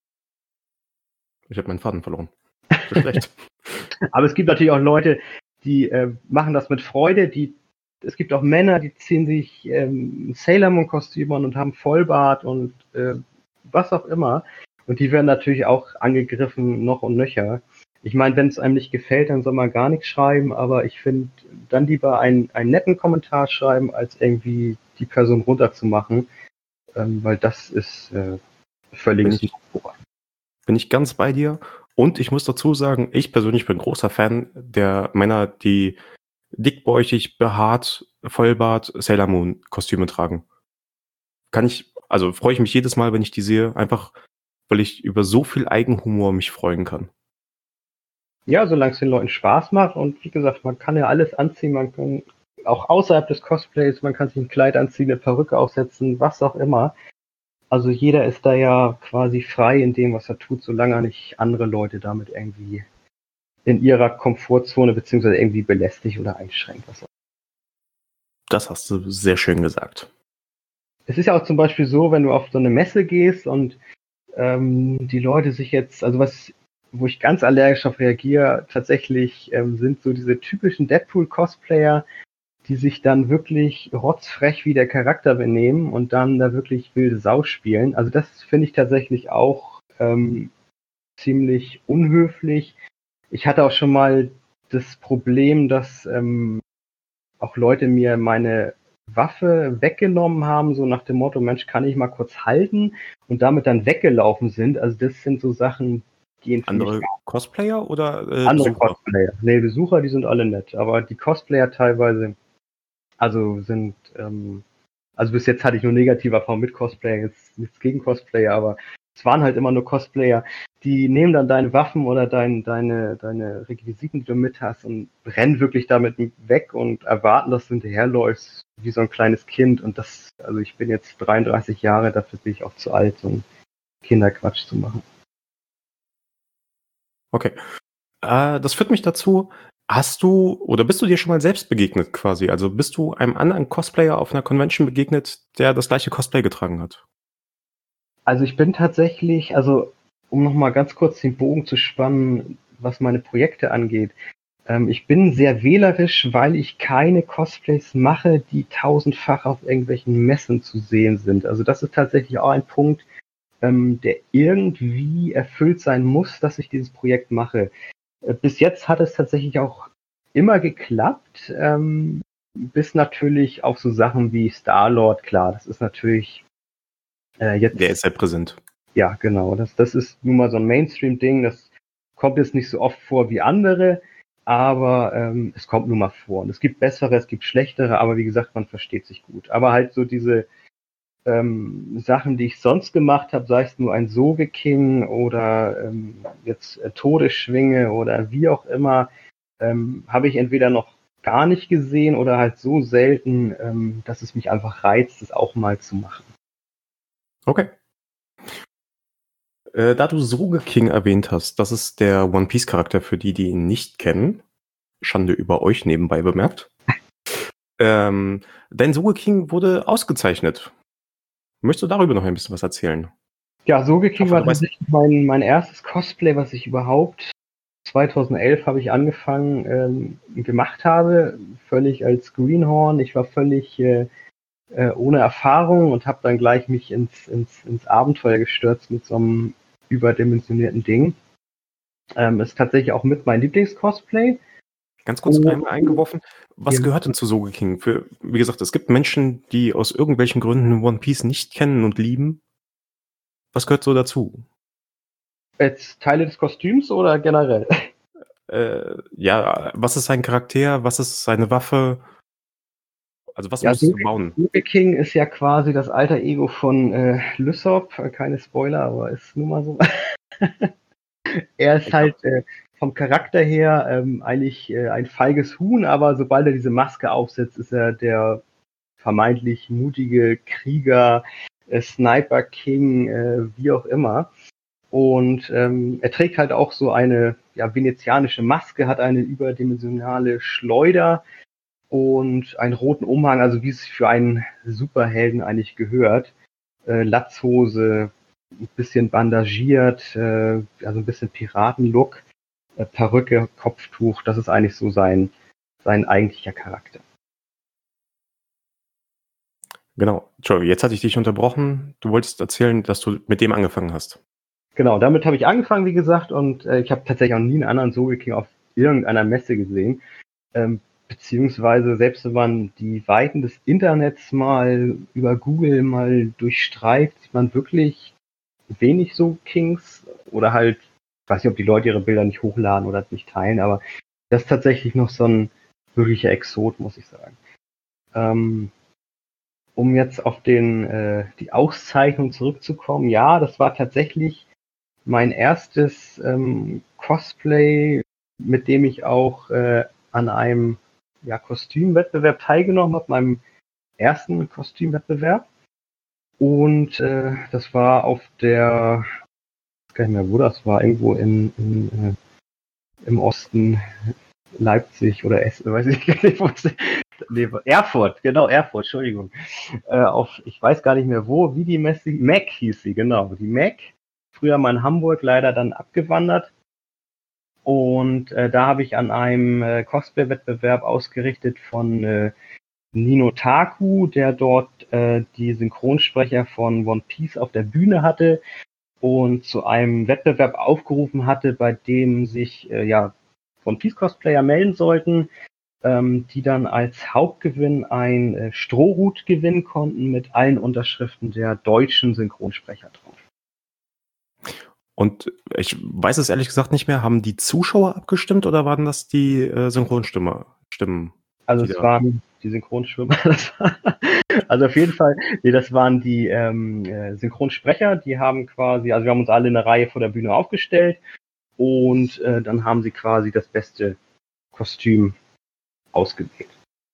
ich habe meinen Faden verloren. So schlecht. Aber es gibt natürlich auch Leute, die äh, machen das mit Freude. Die, es gibt auch Männer, die ziehen sich ähm, Sailor Moon Kostüm an und haben Vollbart und äh, was auch immer. Und die werden natürlich auch angegriffen, noch und nöcher. Ich meine, wenn es einem nicht gefällt, dann soll man gar nichts schreiben, aber ich finde, dann lieber einen, einen netten Kommentar schreiben, als irgendwie die Person runterzumachen, ähm, weil das ist äh, völlig Bin nicht ich, vor. bin ich ganz bei dir. Und ich muss dazu sagen, ich persönlich bin großer Fan der Männer, die dickbäuchig, behaart, Vollbart, Sailor Moon Kostüme tragen. Kann ich, also freue ich mich jedes Mal, wenn ich die sehe, einfach weil ich über so viel Eigenhumor mich freuen kann. Ja, solange es den Leuten Spaß macht und wie gesagt, man kann ja alles anziehen, man kann auch außerhalb des Cosplays, man kann sich ein Kleid anziehen, eine Perücke aufsetzen, was auch immer. Also jeder ist da ja quasi frei in dem, was er tut, solange er nicht andere Leute damit irgendwie in ihrer Komfortzone beziehungsweise irgendwie belästigt oder einschränkt. Was auch. Das hast du sehr schön gesagt. Es ist ja auch zum Beispiel so, wenn du auf so eine Messe gehst und ähm, die Leute sich jetzt, also was, wo ich ganz allergisch auf reagiere, tatsächlich ähm, sind so diese typischen Deadpool-Cosplayer, die sich dann wirklich rotzfrech wie der Charakter benehmen und dann da wirklich wilde Sau spielen. Also das finde ich tatsächlich auch ähm, ziemlich unhöflich. Ich hatte auch schon mal das Problem, dass ähm, auch Leute mir meine Waffe weggenommen haben, so nach dem Motto, Mensch, kann ich mal kurz halten und damit dann weggelaufen sind. Also das sind so Sachen, die in Andere Cosplayer oder äh, andere Besucher? Cosplayer. Nee, Besucher, die sind alle nett, aber die Cosplayer teilweise, also sind, ähm, also bis jetzt hatte ich nur negative Erfahrungen mit Cosplayer, jetzt nichts gegen Cosplayer, aber es waren halt immer nur Cosplayer, die nehmen dann deine Waffen oder dein, deine, deine Requisiten, die du mit hast und rennen wirklich damit weg und erwarten, dass du hinterherläufst wie so ein kleines Kind und das, also ich bin jetzt dreiunddreißig Jahre, dafür bin ich auch zu alt, um Kinderquatsch zu machen. Okay. Äh, das führt mich dazu, hast du oder bist du dir schon mal selbst begegnet quasi? Also bist du einem anderen Cosplayer auf einer Convention begegnet, der das gleiche Cosplay getragen hat? Also ich bin tatsächlich, also um nochmal ganz kurz den Bogen zu spannen, was meine Projekte angeht. Ähm, ich bin sehr wählerisch, weil ich keine Cosplays mache, die tausendfach auf irgendwelchen Messen zu sehen sind. Also das ist tatsächlich auch ein Punkt, ähm, der irgendwie erfüllt sein muss, dass ich dieses Projekt mache. Äh, bis jetzt hat es tatsächlich auch immer geklappt, ähm, bis natürlich auf so Sachen wie Star-Lord, klar, das ist natürlich äh, jetzt... Der ist sehr präsent. Ja, genau. Das, das ist nun mal so ein Mainstream-Ding. Das kommt jetzt nicht so oft vor wie andere, aber ähm, es kommt nun mal vor. Und es gibt bessere, es gibt schlechtere, aber wie gesagt, man versteht sich gut. Aber halt so diese ähm, Sachen, die ich sonst gemacht habe, sei es nur ein Sogeking oder ähm, jetzt äh, Todesschwinge oder wie auch immer, ähm, habe ich entweder noch gar nicht gesehen oder halt so selten, ähm, dass es mich einfach reizt, es auch mal zu machen. Okay. Äh, da du Sogeking erwähnt hast, das ist der One Piece Charakter für die, die ihn nicht kennen. Schande über euch nebenbei bemerkt. ähm, dein Sogeking wurde ausgezeichnet. Möchtest du darüber noch ein bisschen was erzählen? Ja, Sogeking hoffe, war du weißt- tatsächlich mein, mein erstes Cosplay, was ich überhaupt zweitausendelf habe ich angefangen ähm, gemacht habe, völlig als Greenhorn. Ich war völlig äh, äh, ohne Erfahrung und habe dann gleich mich ins, ins, ins Abenteuer gestürzt mit so einem überdimensionierten Ding. Ähm, ist tatsächlich auch mit mein Lieblings-Cosplay. Ganz kurz Oh. einmal eingeworfen, was Ja. gehört denn zu Sogeking? Für, wie gesagt, es gibt Menschen, die aus irgendwelchen Gründen One Piece nicht kennen und lieben. Was gehört so dazu? Jetzt Teile des Kostüms oder generell? Äh, ja, was ist sein Charakter? Was ist seine Waffe? Also was Ja, musstest du bauen? Sogeking ist ja quasi das alter Ego von äh, Lysop. Keine Spoiler, aber ist nun mal so. Er ist Ich halt äh, vom Charakter her ähm, eigentlich äh, ein feiges Huhn, aber sobald er diese Maske aufsetzt, ist er der vermeintlich mutige Krieger, äh, Sniper King, äh, wie auch immer. Und ähm, er trägt halt auch so eine ja, venezianische Maske, hat eine überdimensionale Schleuder und einen roten Umhang, also wie es für einen Superhelden eigentlich gehört. Äh, Latzhose, ein bisschen bandagiert, äh, also ein bisschen Piratenlook, äh, Perücke, Kopftuch, das ist eigentlich so sein, sein eigentlicher Charakter. Genau. Entschuldigung, jetzt hatte ich dich unterbrochen. Du wolltest erzählen, dass du mit dem angefangen hast. Genau, damit habe ich angefangen, wie gesagt, und äh, ich habe tatsächlich auch nie einen anderen Sogeking auf irgendeiner Messe gesehen. Ähm, beziehungsweise selbst wenn man die Weiten des Internets mal über Google mal durchstreift, sieht man wirklich wenig Sogekings oder halt, ich weiß nicht, ob die Leute ihre Bilder nicht hochladen oder nicht teilen, aber das ist tatsächlich noch so ein wirklicher Exot, muss ich sagen. Ähm, um jetzt auf den äh, die Auszeichnung zurückzukommen, ja, das war tatsächlich mein erstes ähm, Cosplay, mit dem ich auch äh, an einem ja, Kostümwettbewerb teilgenommen habe, meinem ersten Kostümwettbewerb. Und äh, das war auf der, ich weiß gar nicht mehr, wo das war, irgendwo in, in, äh, im Osten, Leipzig oder Essen, weiß ich gar nicht, wo es nee, Erfurt, genau, Erfurt, Entschuldigung. Äh, auf, ich weiß gar nicht mehr wo, wie die Messe, Mac hieß sie, genau, die Mac. Früher mal in Hamburg, leider dann abgewandert. Und äh, da habe ich an einem äh, Cosplay-Wettbewerb ausgerichtet von äh, Nino Taku, der dort äh, die Synchronsprecher von One Piece auf der Bühne hatte und zu einem Wettbewerb aufgerufen hatte, bei dem sich äh, ja One Piece Cosplayer melden sollten, ähm, die dann als Hauptgewinn ein äh, Strohhut gewinnen konnten mit allen Unterschriften der deutschen Synchronsprecher drauf. Und ich weiß es ehrlich gesagt nicht mehr, haben die Zuschauer abgestimmt oder waren das die äh, Synchronstimmer, Stimmen? Also die es da- waren die Synchronschwimmer, das war, also auf jeden Fall, nee, das waren die ähm, äh, Synchronsprecher, die haben quasi, also wir haben uns alle in eine Reihe vor der Bühne aufgestellt und äh, dann haben sie quasi das beste Kostüm ausgewählt.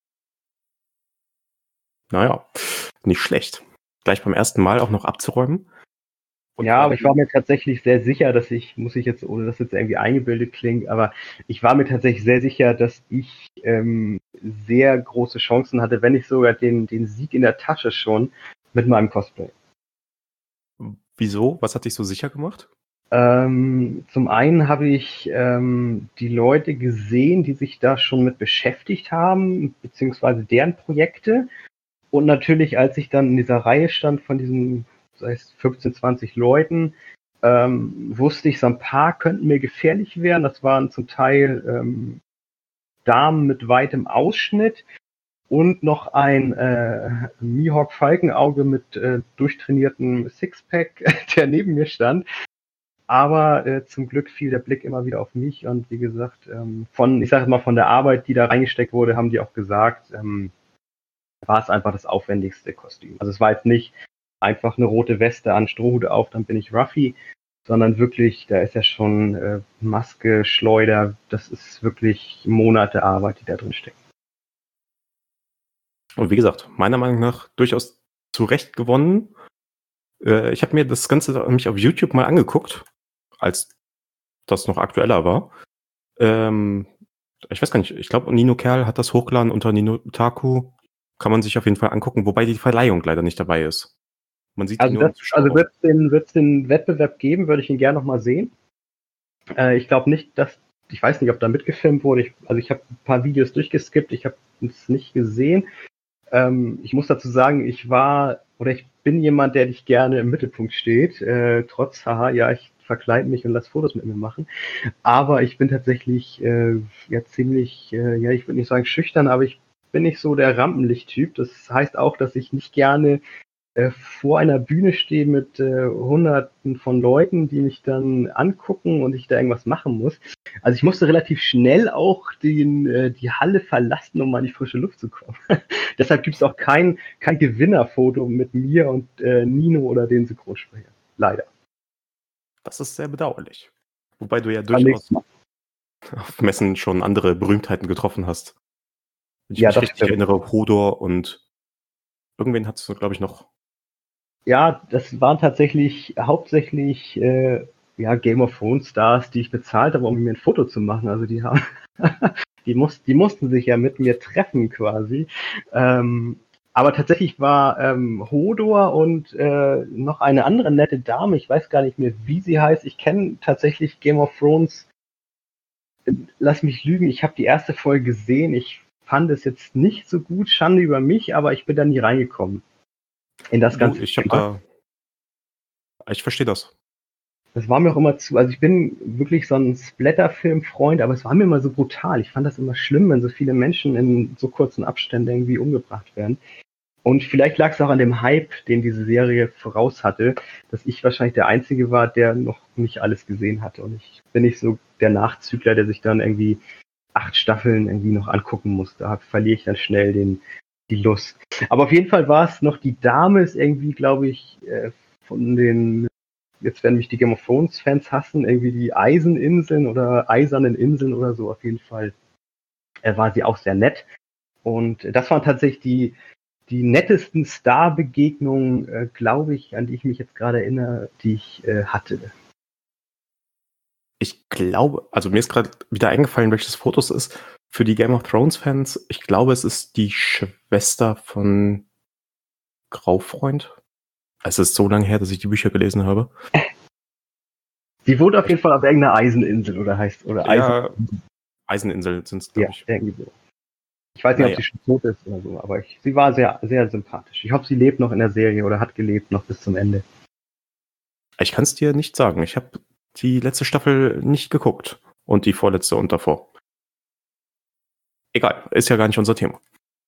Naja, nicht schlecht. Gleich beim ersten Mal auch noch abzuräumen. Und Ja, vor aber ich war mir tatsächlich sehr sicher, dass ich, muss ich jetzt, ohne dass jetzt irgendwie eingebildet klingt, aber ich war mir tatsächlich sehr sicher, dass ich ähm, sehr große Chancen hatte, wenn nicht sogar den, den Sieg in der Tasche schon mit meinem Cosplay. Wieso? Was hat dich so sicher gemacht? Ähm, zum einen habe ich ähm, die Leute gesehen, die sich da schon mit beschäftigt haben, beziehungsweise deren Projekte. Und natürlich, als ich dann in dieser Reihe stand von diesen, das heißt fünfzehn, zwanzig Leuten, ähm, wusste ich, so ein paar könnten mir gefährlich werden. Das waren zum Teil ähm, Damen mit weitem Ausschnitt und noch ein äh, Mihawk-Falkenauge mit äh, durchtrainiertem Sixpack, der neben mir stand. Aber äh, zum Glück fiel der Blick immer wieder auf mich und wie gesagt, ähm, von, ich sage mal, von der Arbeit, die da reingesteckt wurde, haben die auch gesagt, ähm, war es einfach das aufwendigste Kostüm. Also es war jetzt nicht einfach eine rote Weste an, Strohhut auf, dann bin ich Ruffy, sondern wirklich, da ist ja schon äh, Maske, Schleuder, das ist wirklich Monate Arbeit, die da drin steckt. Und wie gesagt, meiner Meinung nach durchaus zu Recht gewonnen. Äh, ich habe mir das Ganze nämlich auf YouTube mal angeguckt, als das noch aktueller war. Ähm, ich weiß gar nicht, ich glaube, Nino Kerl hat das hochgeladen unter Nino Taku. Kann man sich auf jeden Fall angucken, wobei die Verleihung leider nicht dabei ist. Man sieht die Also, nur im das, also Zuschauer. wird es den, wird's den Wettbewerb geben, würde ich ihn gerne nochmal sehen. Äh, ich glaube nicht, dass, ich weiß nicht, ob da mitgefilmt wurde. Ich, also ich habe ein paar Videos durchgeskippt, ich habe es nicht gesehen. Ähm, ich muss dazu sagen, ich war, oder ich bin jemand, der nicht gerne im Mittelpunkt steht. Äh, trotz, haha, ja, ich verkleide mich und lasse Fotos mit mir machen. Aber ich bin tatsächlich äh, ja ziemlich, äh, ja, ich würde nicht sagen schüchtern, aber ich bin nicht so der Rampenlicht-Typ. Das heißt auch, dass ich nicht gerne äh, vor einer Bühne stehe mit äh, Hunderten von Leuten, die mich dann angucken und ich da irgendwas machen muss. Also ich musste relativ schnell auch den, äh, die Halle verlassen, um mal in die frische Luft zu kommen. Deshalb gibt es auch kein, kein Gewinnerfoto mit mir und äh, Nino oder den Synchronsprecher. Leider. Das ist sehr bedauerlich. Wobei du ja Beim durchaus nächsten Mal. auf Messen schon andere Berühmtheiten getroffen hast. Wenn ich Ja, mich das richtig stimmt. erinnere, Hodor und irgendwen hattest du, glaube ich, noch. Ja, das waren tatsächlich hauptsächlich äh, ja, Game of Thrones Stars, die ich bezahlt habe, um mir ein Foto zu machen. Also die haben, die, muss, die mussten sich ja mit mir treffen quasi. Ähm, aber tatsächlich war ähm, Hodor und äh, noch eine andere nette Dame, ich weiß gar nicht mehr, wie sie heißt. Ich kenne tatsächlich Game of Thrones. Lass mich lügen, ich habe die erste Folge gesehen. Ich fand es jetzt nicht so gut, Schande über mich, aber ich bin da nie reingekommen. In das Du, ganze ich habe Thema. da. Ich verstehe das. Das war mir auch immer zu, also ich bin wirklich so ein Splatter-Film-Freund, aber es war mir immer so brutal. Ich fand das immer schlimm, wenn so viele Menschen in so kurzen Abständen irgendwie umgebracht werden. Und vielleicht lag es auch an dem Hype, den diese Serie voraus hatte, dass ich wahrscheinlich der Einzige war, der noch nicht alles gesehen hatte. Und ich bin nicht so der Nachzügler, der sich dann irgendwie acht Staffeln irgendwie noch angucken muss. Da verliere ich dann schnell den, die Lust. Aber auf jeden Fall war es noch, die Dame ist irgendwie, glaube ich, äh, von den, jetzt werden mich die Game of Thrones Fans hassen, irgendwie die Eiseninseln oder Eisernen Inseln oder so. Auf jeden Fall äh, war sie auch sehr nett. Und das waren tatsächlich die, die nettesten Star-Begegnungen, äh, glaube ich, an die ich mich jetzt gerade erinnere, die ich äh, hatte. Ich glaube, also mir ist gerade wieder eingefallen, welches Foto es ist. Für die Game of Thrones Fans, ich glaube, es ist die Schwester von Graufreund. Es ist so lange her, dass ich die Bücher gelesen habe. Sie wohnt auf jeden Fall auf irgendeiner Eiseninsel oder heißt, oder Ja, Eisen. Eiseninsel sind es, glaube Ja, ich. irgendwie so. Ich weiß nicht, Naja. ob sie schon tot ist oder so, aber ich, sie war sehr, sehr sympathisch. Ich hoffe, sie lebt noch in der Serie oder hat gelebt noch bis zum Ende. Ich kann es dir nicht sagen. Ich habe die letzte Staffel nicht geguckt. Und die vorletzte und davor. Egal, ist ja gar nicht unser Thema.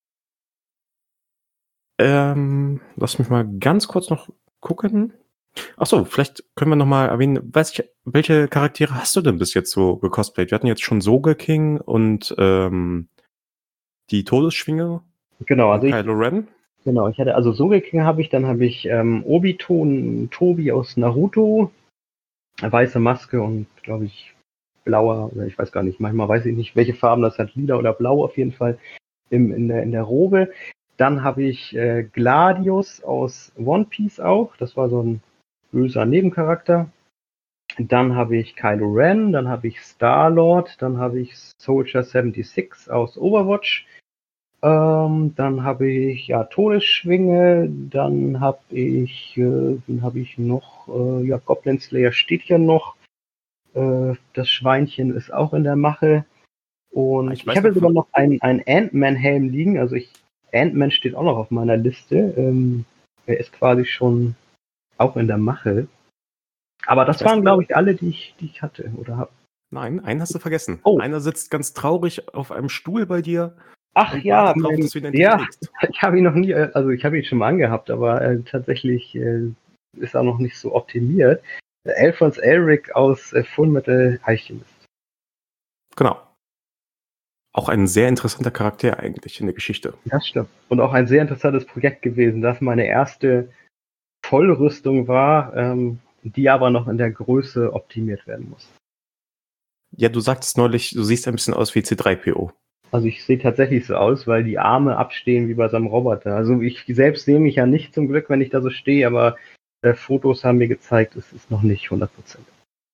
Ähm, lass mich mal ganz kurz noch gucken. Achso, vielleicht können wir noch mal erwähnen, weiß ich, welche Charaktere hast du denn bis jetzt so gecosplayt? Wir hatten jetzt schon Soge King und ähm, die Todesschwinge. Genau, also ich, Kylo Ren. genau, ich hatte, also Sogeking habe ich, dann habe ich ähm, Obito und Tobi aus Naruto, weiße Maske und, glaube ich, blauer, oder ich weiß gar nicht, manchmal weiß ich nicht, welche Farben das hat, lila oder blau auf jeden Fall im, in, der, in der Robe. Dann habe ich äh, Gladius aus One Piece auch, das war so ein böser Nebencharakter. Dann habe ich Kylo Ren, dann habe ich Star-Lord, dann habe ich Soldier sechsundsiebzig aus Overwatch. Ähm, dann habe ich ja Todesschwinge, dann habe ich, äh, wen habe ich noch? Äh, ja, Goblin Slayer steht hier noch. Äh, das Schweinchen ist auch in der Mache. Und Ich ich, weiß habe noch sogar von- noch einen, einen Ant-Man-Helm liegen. Also ich, Ant-Man steht auch noch auf meiner Liste. Ähm, er ist quasi schon auch in der Mache. Aber das Ich weiß waren, nicht. glaube ich, alle, die ich, die ich hatte oder habe. Nein, einen hast du vergessen. Oh. Einer sitzt ganz traurig auf einem Stuhl bei dir Ach und ja, wartet drauf, mein, dass du ihn endlich ja, trägst. ich habe ihn noch nie, äh, also ich habe ihn schon mal angehabt, aber äh, tatsächlich äh, ist er noch nicht so optimiert. Äh, Alphonse Elric aus äh, Fullmetal Alchemist. Genau. Auch ein sehr interessanter Charakter eigentlich in der Geschichte. Das stimmt. Und auch ein sehr interessantes Projekt gewesen, das meine erste Vollrüstung war, ähm, die aber noch in der Größe optimiert werden muss. Ja, du sagtest neulich, du siehst ein bisschen aus wie C drei P O. Also ich sehe tatsächlich so aus, weil die Arme abstehen wie bei so einem Roboter. Also ich selbst sehe mich ja nicht zum Glück, wenn ich da so stehe, aber äh, Fotos haben mir gezeigt, es ist noch nicht hundert Prozent.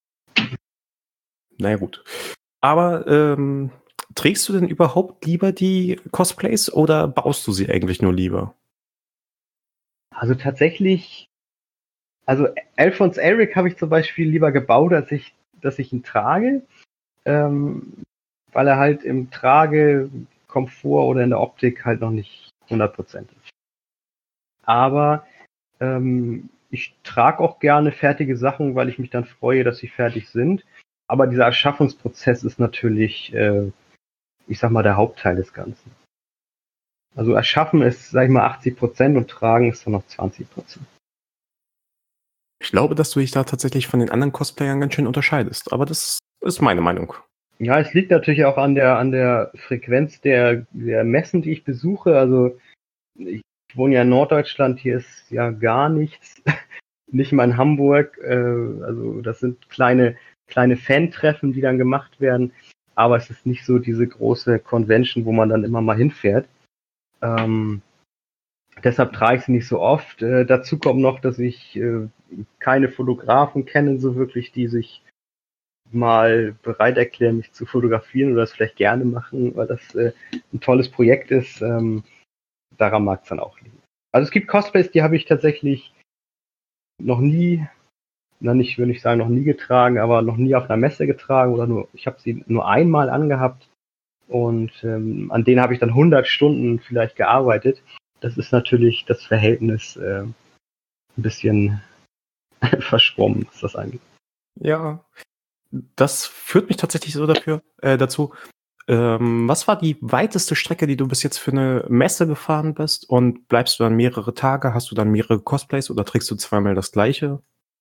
Naja, gut. Aber ähm, trägst du denn überhaupt lieber die Cosplays oder baust du sie eigentlich nur lieber? Also tatsächlich, also Alphonse Elric habe ich zum Beispiel lieber gebaut, als ich, dass ich ihn trage, ähm, weil er halt im Tragekomfort oder in der Optik halt noch nicht hundert Prozent ist. Aber ähm, ich trage auch gerne fertige Sachen, weil ich mich dann freue, dass sie fertig sind. Aber dieser Erschaffungsprozess ist natürlich, äh, ich sag mal, der Hauptteil des Ganzen. Also erschaffen ist, sag ich mal, achtzig Prozent und tragen ist dann noch zwanzig Prozent. Ich glaube, dass du dich da tatsächlich von den anderen Cosplayern ganz schön unterscheidest. Aber das ist meine Meinung. Ja, es liegt natürlich auch an der, an der Frequenz der, der Messen, die ich besuche. Also ich wohne ja in Norddeutschland, hier ist ja gar nichts. Nicht mal in Hamburg. Äh, also das sind kleine, kleine Fan-Treffen, die dann gemacht werden. Aber es ist nicht so diese große Convention, wo man dann immer mal hinfährt. Ähm, deshalb trage ich sie nicht so oft. Äh, dazu kommt noch, dass ich äh, keine Fotografen kenne, so wirklich, die sich mal bereit erklären, mich zu fotografieren oder das vielleicht gerne machen, weil das äh, ein tolles Projekt ist. Ähm, daran mag es dann auch liegen. Also es gibt Cosplays, die habe ich tatsächlich noch nie, na nicht, würde ich sagen, noch nie getragen, aber noch nie auf einer Messe getragen oder nur, ich habe sie nur einmal angehabt und ähm, an denen habe ich dann hundert Stunden vielleicht gearbeitet. Das ist natürlich das Verhältnis äh, ein bisschen verschwommen, was das angeht. Ja. Das führt mich tatsächlich so dafür, äh, dazu. Ähm, was war die weiteste Strecke, die du bis jetzt für eine Messe gefahren bist? Und bleibst du dann mehrere Tage? Hast du dann mehrere Cosplays oder trägst du zweimal das gleiche?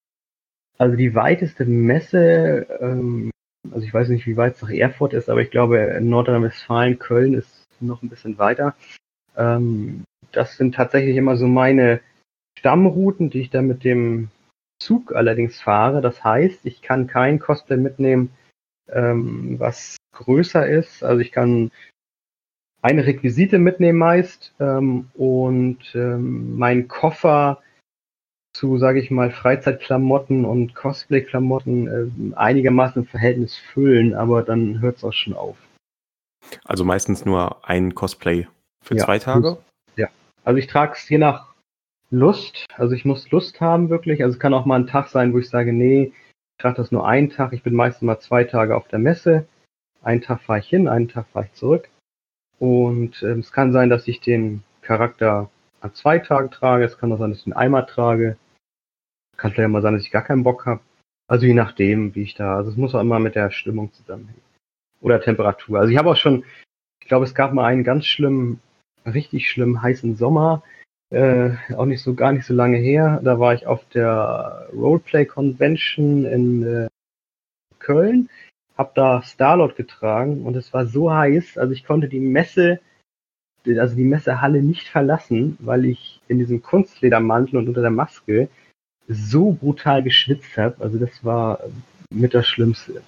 Also die weiteste Messe, ähm, also ich weiß nicht, wie weit es nach Erfurt ist, aber ich glaube, in Nordrhein-Westfalen, Köln ist noch ein bisschen weiter. Ähm, das sind tatsächlich immer so meine Stammrouten, die ich dann mit dem Zug allerdings fahre. Das heißt, ich kann kein Cosplay mitnehmen, ähm, was größer ist. Also ich kann eine Requisite mitnehmen meist ähm, und ähm, meinen Koffer zu, sage ich mal, Freizeitklamotten und Cosplay-Klamotten äh, einigermaßen im Verhältnis füllen, aber dann hört es auch schon auf. Also meistens nur ein Cosplay für Ja. zwei Tage? Ja. Also ich trage es je nach Lust. Also ich muss Lust haben wirklich. Also es kann auch mal ein Tag sein, wo ich sage, nee, ich trage das nur einen Tag. Ich bin meistens mal zwei Tage auf der Messe. Einen Tag fahre ich hin, einen Tag fahre ich zurück. Und ähm, es kann sein, dass ich den Charakter an zwei Tagen trage. Es kann auch sein, dass ich ihn einmal trage. Kann vielleicht mal sein, dass ich gar keinen Bock habe. Also je nachdem, wie ich da. Also es muss auch immer mit der Stimmung zusammenhängen. Oder Temperatur. Also ich habe auch schon, ich glaube, es gab mal einen ganz schlimmen, richtig schlimmen heißen Sommer. Äh, auch nicht so, gar nicht so lange her. Da war ich auf der Roleplay Convention in äh, Köln. Hab da Star-Lord getragen und es war so heiß, also ich konnte die Messe, also die Messehalle nicht verlassen, weil ich in diesem Kunstledermantel und unter der Maske so brutal geschwitzt habe. Also das war mit das Schlimmste.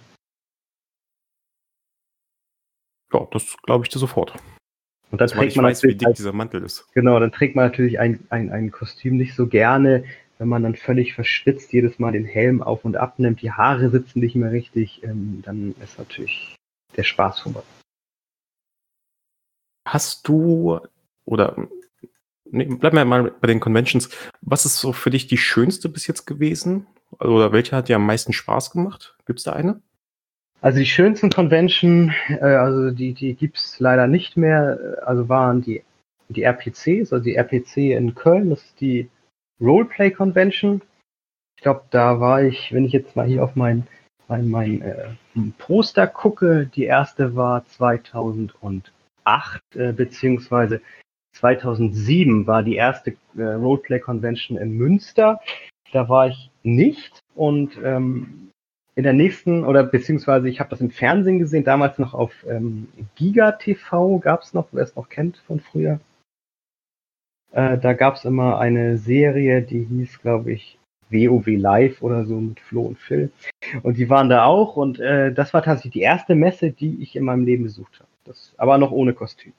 Ja, das glaube ich dir sofort. Und dann Zumal trägt ich man weiß, wie natürlich dick als, dieser Mantel ist. genau, dann trägt man natürlich ein, ein, ein Kostüm nicht so gerne, wenn man dann völlig verschwitzt jedes Mal den Helm auf und abnimmt, die Haare sitzen nicht mehr richtig, ähm, dann ist natürlich der Spaß vorbei. Hast du, oder nee, bleiben wir mal bei den Conventions, was ist so für dich die schönste bis jetzt gewesen? Oder welche hat dir am meisten Spaß gemacht? Gibt es da eine? Also die schönsten Convention, äh, also die, die gibt's leider nicht mehr, also waren die, die R P Cs, also die R P C in Köln, das ist die Roleplay Convention. Ich glaube, da war ich, wenn ich jetzt mal hier auf mein, mein, mein äh, Poster gucke, die erste war zweitausendacht, äh, beziehungsweise zweitausendsieben war die erste äh, Roleplay Convention in Münster. Da war ich nicht und ähm, in der nächsten, oder beziehungsweise ich habe das im Fernsehen gesehen, damals noch auf ähm, Giga T V gab's noch, wer es noch kennt von früher. Äh, da gab's immer eine Serie, die hieß, glaube ich, WoW Live oder so mit Flo und Phil. Und die waren da auch und äh, das war tatsächlich die erste Messe, die ich in meinem Leben besucht habe. Das, aber noch ohne Kostüm.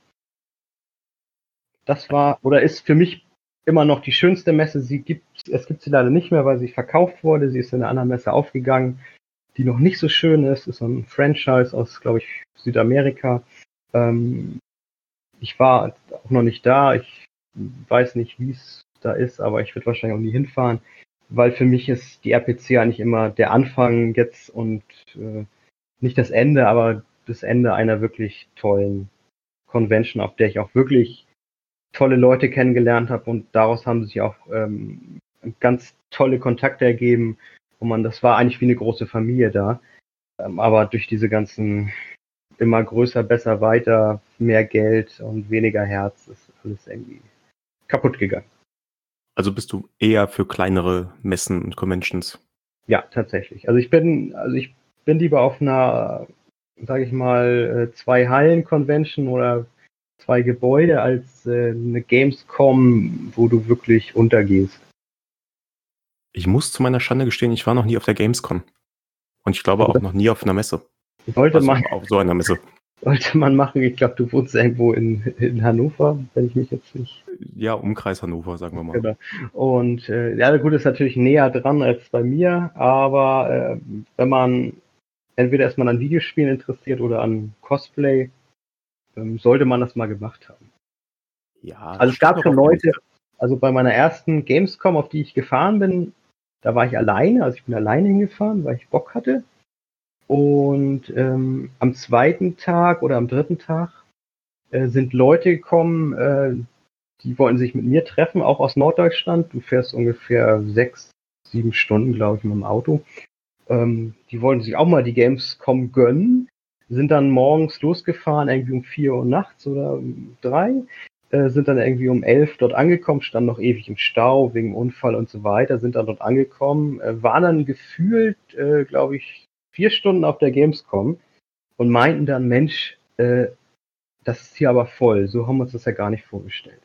Das war oder ist für mich immer noch die schönste Messe. Sie gibt, es gibt sie leider nicht mehr, weil sie verkauft wurde. Sie ist in einer anderen Messe aufgegangen, die noch nicht so schön ist. Ist so ein Franchise aus, glaube ich, Südamerika. Ähm, ich war auch noch nicht da. Ich weiß nicht, wie es da ist, aber ich würde wahrscheinlich auch nie hinfahren, weil für mich ist die R P C eigentlich immer der Anfang jetzt und äh, nicht das Ende, aber das Ende einer wirklich tollen Convention, auf der ich auch wirklich tolle Leute kennengelernt habe und daraus haben sich auch ähm, ganz tolle Kontakte ergeben, wo man, das war eigentlich wie eine große Familie da, ähm, aber durch diese ganzen immer größer, besser, weiter, mehr Geld und weniger Herz ist alles irgendwie kaputt gegangen. Also bist du eher für kleinere Messen und Conventions? Ja, tatsächlich. Also ich bin, also ich bin lieber auf einer, sage ich mal, zwei Hallen-Convention oder zwei Gebäude als äh, eine Gamescom, wo du wirklich untergehst. Ich muss zu meiner Schande gestehen, ich war noch nie auf der Gamescom. Und ich glaube auch noch nie auf einer Messe. Sollte also man, auf so einer Messe. Sollte man machen. Ich glaube, du wohnst irgendwo in, in Hannover, wenn ich mich jetzt nicht... Ja, Umkreis Hannover, sagen wir mal. Genau. Und äh, ja, gut, ist natürlich näher dran als bei mir, aber äh, wenn man entweder ist man an Videospielen interessiert oder an Cosplay, ähm, sollte man das mal gemacht haben. Ja, also es gab schon Leute, also bei meiner ersten Gamescom, auf die ich gefahren bin, da war ich alleine, also ich bin alleine hingefahren, weil ich Bock hatte. Und ähm, am zweiten Tag oder am dritten Tag äh, sind Leute gekommen, äh, die wollten sich mit mir treffen, auch aus Norddeutschland. Du fährst ungefähr sechs, sieben Stunden, glaube ich, mit dem Auto. Ähm, die wollten sich auch mal die Gamescom gönnen, sind dann morgens losgefahren, irgendwie um vier Uhr nachts oder um drei, äh, sind dann irgendwie um elf dort angekommen, standen noch ewig im Stau wegen Unfall und so weiter, sind dann dort angekommen, äh, waren dann gefühlt, äh, glaube ich, vier Stunden auf der Gamescom und meinten dann, Mensch, äh, das ist hier aber voll, so haben wir uns das ja gar nicht vorgestellt.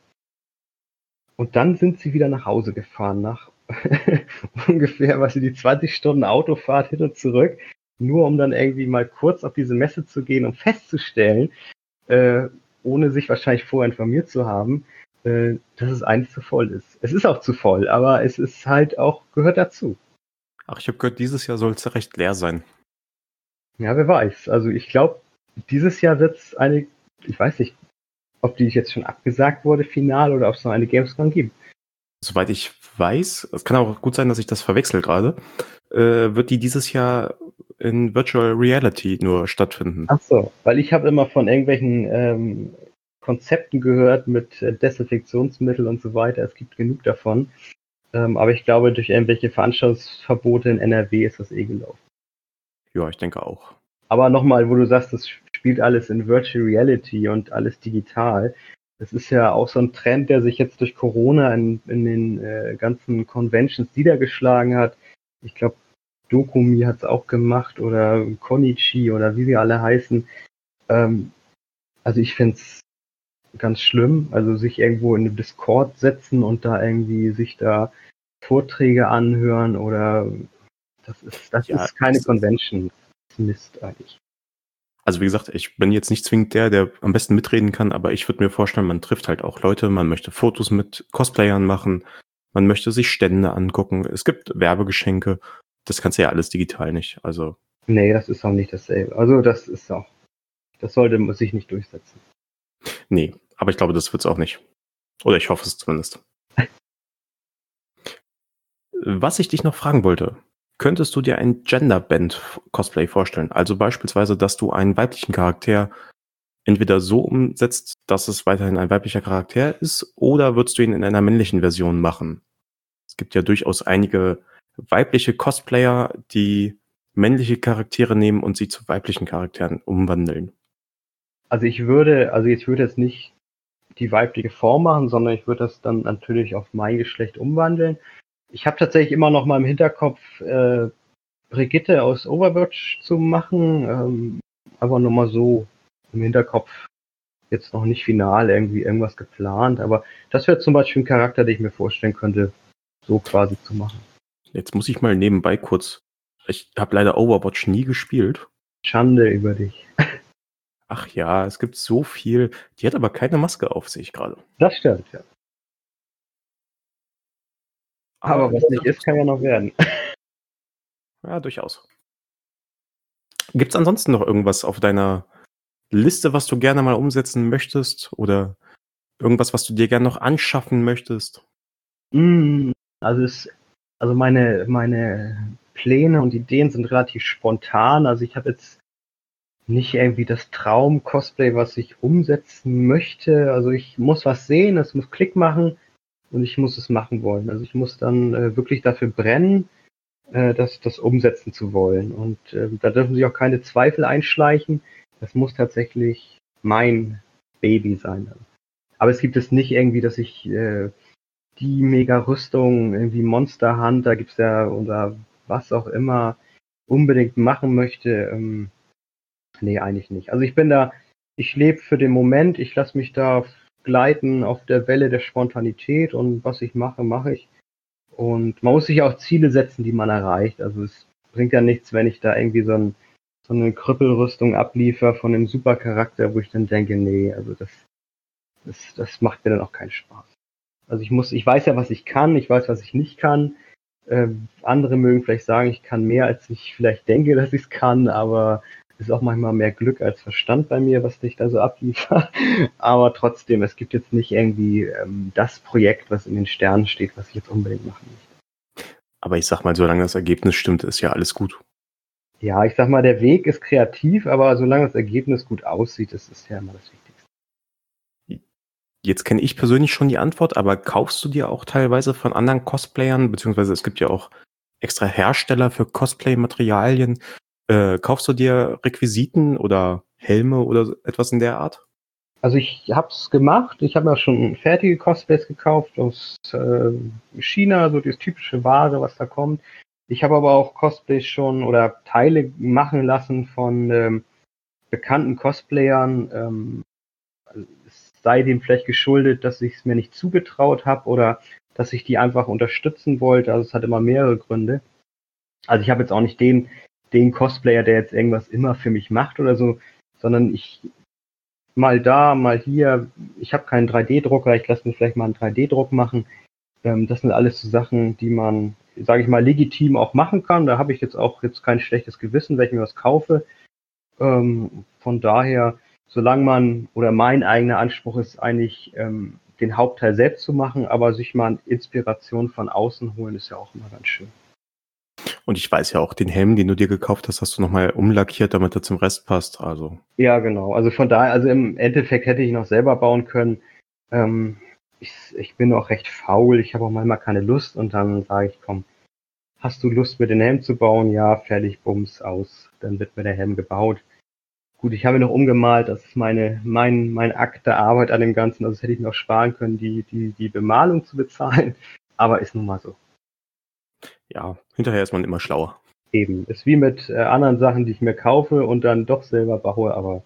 Und dann sind sie wieder nach Hause gefahren, nach ungefähr, was sie die zwanzig Stunden Autofahrt hin und zurück, nur um dann irgendwie mal kurz auf diese Messe zu gehen und festzustellen, äh, ohne sich wahrscheinlich vorher informiert zu haben, äh, dass es eigentlich zu voll ist. Es ist auch zu voll, aber es ist halt auch, gehört dazu. Ach, ich habe gehört, dieses Jahr soll es recht leer sein. Ja, wer weiß. Also ich glaube, dieses Jahr wird es eine, ich weiß nicht, ob die jetzt schon abgesagt wurde, final, oder ob es noch eine Gamescom gibt. Soweit ich weiß, es kann auch gut sein, dass ich das verwechsel gerade, äh, wird die dieses Jahr in Virtual Reality nur stattfinden. Ach so, weil ich habe immer von irgendwelchen ähm, Konzepten gehört mit äh, Desinfektionsmittel und so weiter. Es gibt genug davon. Ähm, aber ich glaube, durch irgendwelche Veranstaltungsverbote in N R W ist das eh gelaufen. Ja, ich denke auch. Aber nochmal, wo du sagst, das spielt alles in Virtual Reality und alles digital. Das ist ja auch so ein Trend, der sich jetzt durch Corona in, in den äh, ganzen Conventions niedergeschlagen hat. Ich glaube, Dokumi hat es auch gemacht oder Konichi oder wie sie alle heißen. Ähm, also ich finde es ganz schlimm. Also sich irgendwo in den Discord setzen und da irgendwie sich da Vorträge anhören oder das ist, das Ja, ist keine das Convention. Das ist Mist eigentlich. Also wie gesagt, ich bin jetzt nicht zwingend der, der am besten mitreden kann, aber ich würde mir vorstellen, man trifft halt auch Leute, man möchte Fotos mit Cosplayern machen, man möchte sich Stände angucken, es gibt Werbegeschenke, das kannst du ja alles digital nicht, also. Nee, das ist auch nicht dasselbe. Also das ist auch, das sollte sich nicht durchsetzen. Nee, aber ich glaube, das wird's auch nicht. Oder ich hoffe es zumindest. Was ich dich noch fragen wollte, könntest du dir ein Gender-Bend-Cosplay vorstellen? Also beispielsweise, dass du einen weiblichen Charakter entweder so umsetzt, dass es weiterhin ein weiblicher Charakter ist, oder würdest du ihn in einer männlichen Version machen? Es gibt ja durchaus einige weibliche Cosplayer, die männliche Charaktere nehmen und sie zu weiblichen Charakteren umwandeln. Also ich würde, also ich würde jetzt nicht die weibliche Form machen, sondern ich würde das dann natürlich auf mein Geschlecht umwandeln. Ich habe tatsächlich immer noch mal im Hinterkopf, äh, Brigitte aus Overwatch zu machen. Ähm, einfach nur mal so im Hinterkopf. Jetzt noch nicht final irgendwie irgendwas geplant, aber das wäre zum Beispiel ein Charakter, den ich mir vorstellen könnte, so quasi zu machen. Jetzt muss ich mal nebenbei kurz. Ich habe leider Overwatch nie gespielt. Schande über dich. Ach ja, es gibt so viel. Die hat aber keine Maske auf, sehe ich gerade. Das stimmt, ja. Aber was nicht ist, kann ja noch werden. Ja, durchaus. Gibt es ansonsten noch irgendwas auf deiner Liste, was du gerne mal umsetzen möchtest? Oder irgendwas, was du dir gerne noch anschaffen möchtest? Mm, Also es, also meine, meine Pläne und Ideen sind relativ spontan. Also ich habe jetzt nicht irgendwie das Traum-Cosplay, was ich umsetzen möchte. Also ich muss was sehen, es muss Klick machen und ich muss es machen wollen. Also ich muss dann äh, wirklich dafür brennen, äh, das, das umsetzen zu wollen. Und äh, da dürfen sich auch keine Zweifel einschleichen. Das muss tatsächlich mein Baby sein. Aber es gibt es nicht irgendwie, dass ich äh, die Mega-Rüstung, irgendwie Monster Hunter gibt's ja oder was auch immer unbedingt machen möchte. Ähm, nee, eigentlich nicht. Also ich bin da, ich lebe für den Moment, ich lasse mich da gleiten auf der Welle der Spontanität und was ich mache, mache ich. Und man muss sich auch Ziele setzen, die man erreicht. Also es bringt ja nichts, wenn ich da irgendwie so, ein, so eine Krüppelrüstung abliefer von einem Supercharakter, wo ich dann denke, nee, also das, das, das macht mir dann auch keinen Spaß. Also ich muss, ich weiß ja, was ich kann, ich weiß, was ich nicht kann. Äh, andere mögen vielleicht sagen, ich kann mehr, als ich vielleicht denke, dass ich es kann, aber es ist auch manchmal mehr Glück als Verstand bei mir, was ich da so abliefere. Aber trotzdem, es gibt jetzt nicht irgendwie ähm, das Projekt, was in den Sternen steht, was ich jetzt unbedingt machen möchte. Aber ich sag mal, solange das Ergebnis stimmt, ist ja alles gut. Ja, ich sag mal, der Weg ist kreativ, aber solange das Ergebnis gut aussieht, das ist ja immer das Wichtigste. Jetzt kenne ich persönlich schon die Antwort, aber kaufst du dir auch teilweise von anderen Cosplayern, beziehungsweise es gibt ja auch extra Hersteller für Cosplay-Materialien, äh, kaufst du dir Requisiten oder Helme oder etwas in der Art? Also ich hab's gemacht, ich habe ja schon fertige Cosplays gekauft aus äh, China, so das typische Ware, was da kommt. Ich habe aber auch Cosplays schon oder Teile machen lassen von ähm, bekannten Cosplayern. Ähm, es sei dem vielleicht geschuldet, dass ich es mir nicht zugetraut habe oder dass ich die einfach unterstützen wollte. Also es hat immer mehrere Gründe. Also ich habe jetzt auch nicht den, den Cosplayer, der jetzt irgendwas immer für mich macht oder so, sondern ich mal da, mal hier. Ich habe keinen drei D-Drucker, ich lasse mir vielleicht mal einen drei D-Druck machen. Ähm, das sind alles so Sachen, die man, sage ich mal, legitim auch machen kann. Da habe ich jetzt auch jetzt kein schlechtes Gewissen, wenn ich mir was kaufe. Ähm, von daher, solange man, oder mein eigener Anspruch ist eigentlich, ähm, den Hauptteil selbst zu machen, aber sich mal Inspiration von außen holen, ist ja auch immer ganz schön. Und ich weiß ja auch, den Helm, den du dir gekauft hast, hast du nochmal umlackiert, damit er zum Rest passt. Also. Ja, genau. Also von daher, also im Endeffekt hätte ich noch selber bauen können. Ähm, ich, ich bin auch recht faul, ich habe auch manchmal keine Lust und dann sage ich, komm, hast du Lust, mir den Helm zu bauen? Ja, fertig, bums, aus. Dann wird mir der Helm gebaut. Gut, ich habe ihn noch umgemalt, das ist meine, mein, mein Akt der Arbeit an dem Ganzen. Also das hätte ich mir auch sparen können, die, die, die Bemalung zu bezahlen. Aber ist nun mal so. Ja, hinterher ist man immer schlauer. Eben. Ist wie mit äh, anderen Sachen, die ich mir kaufe und dann doch selber baue, aber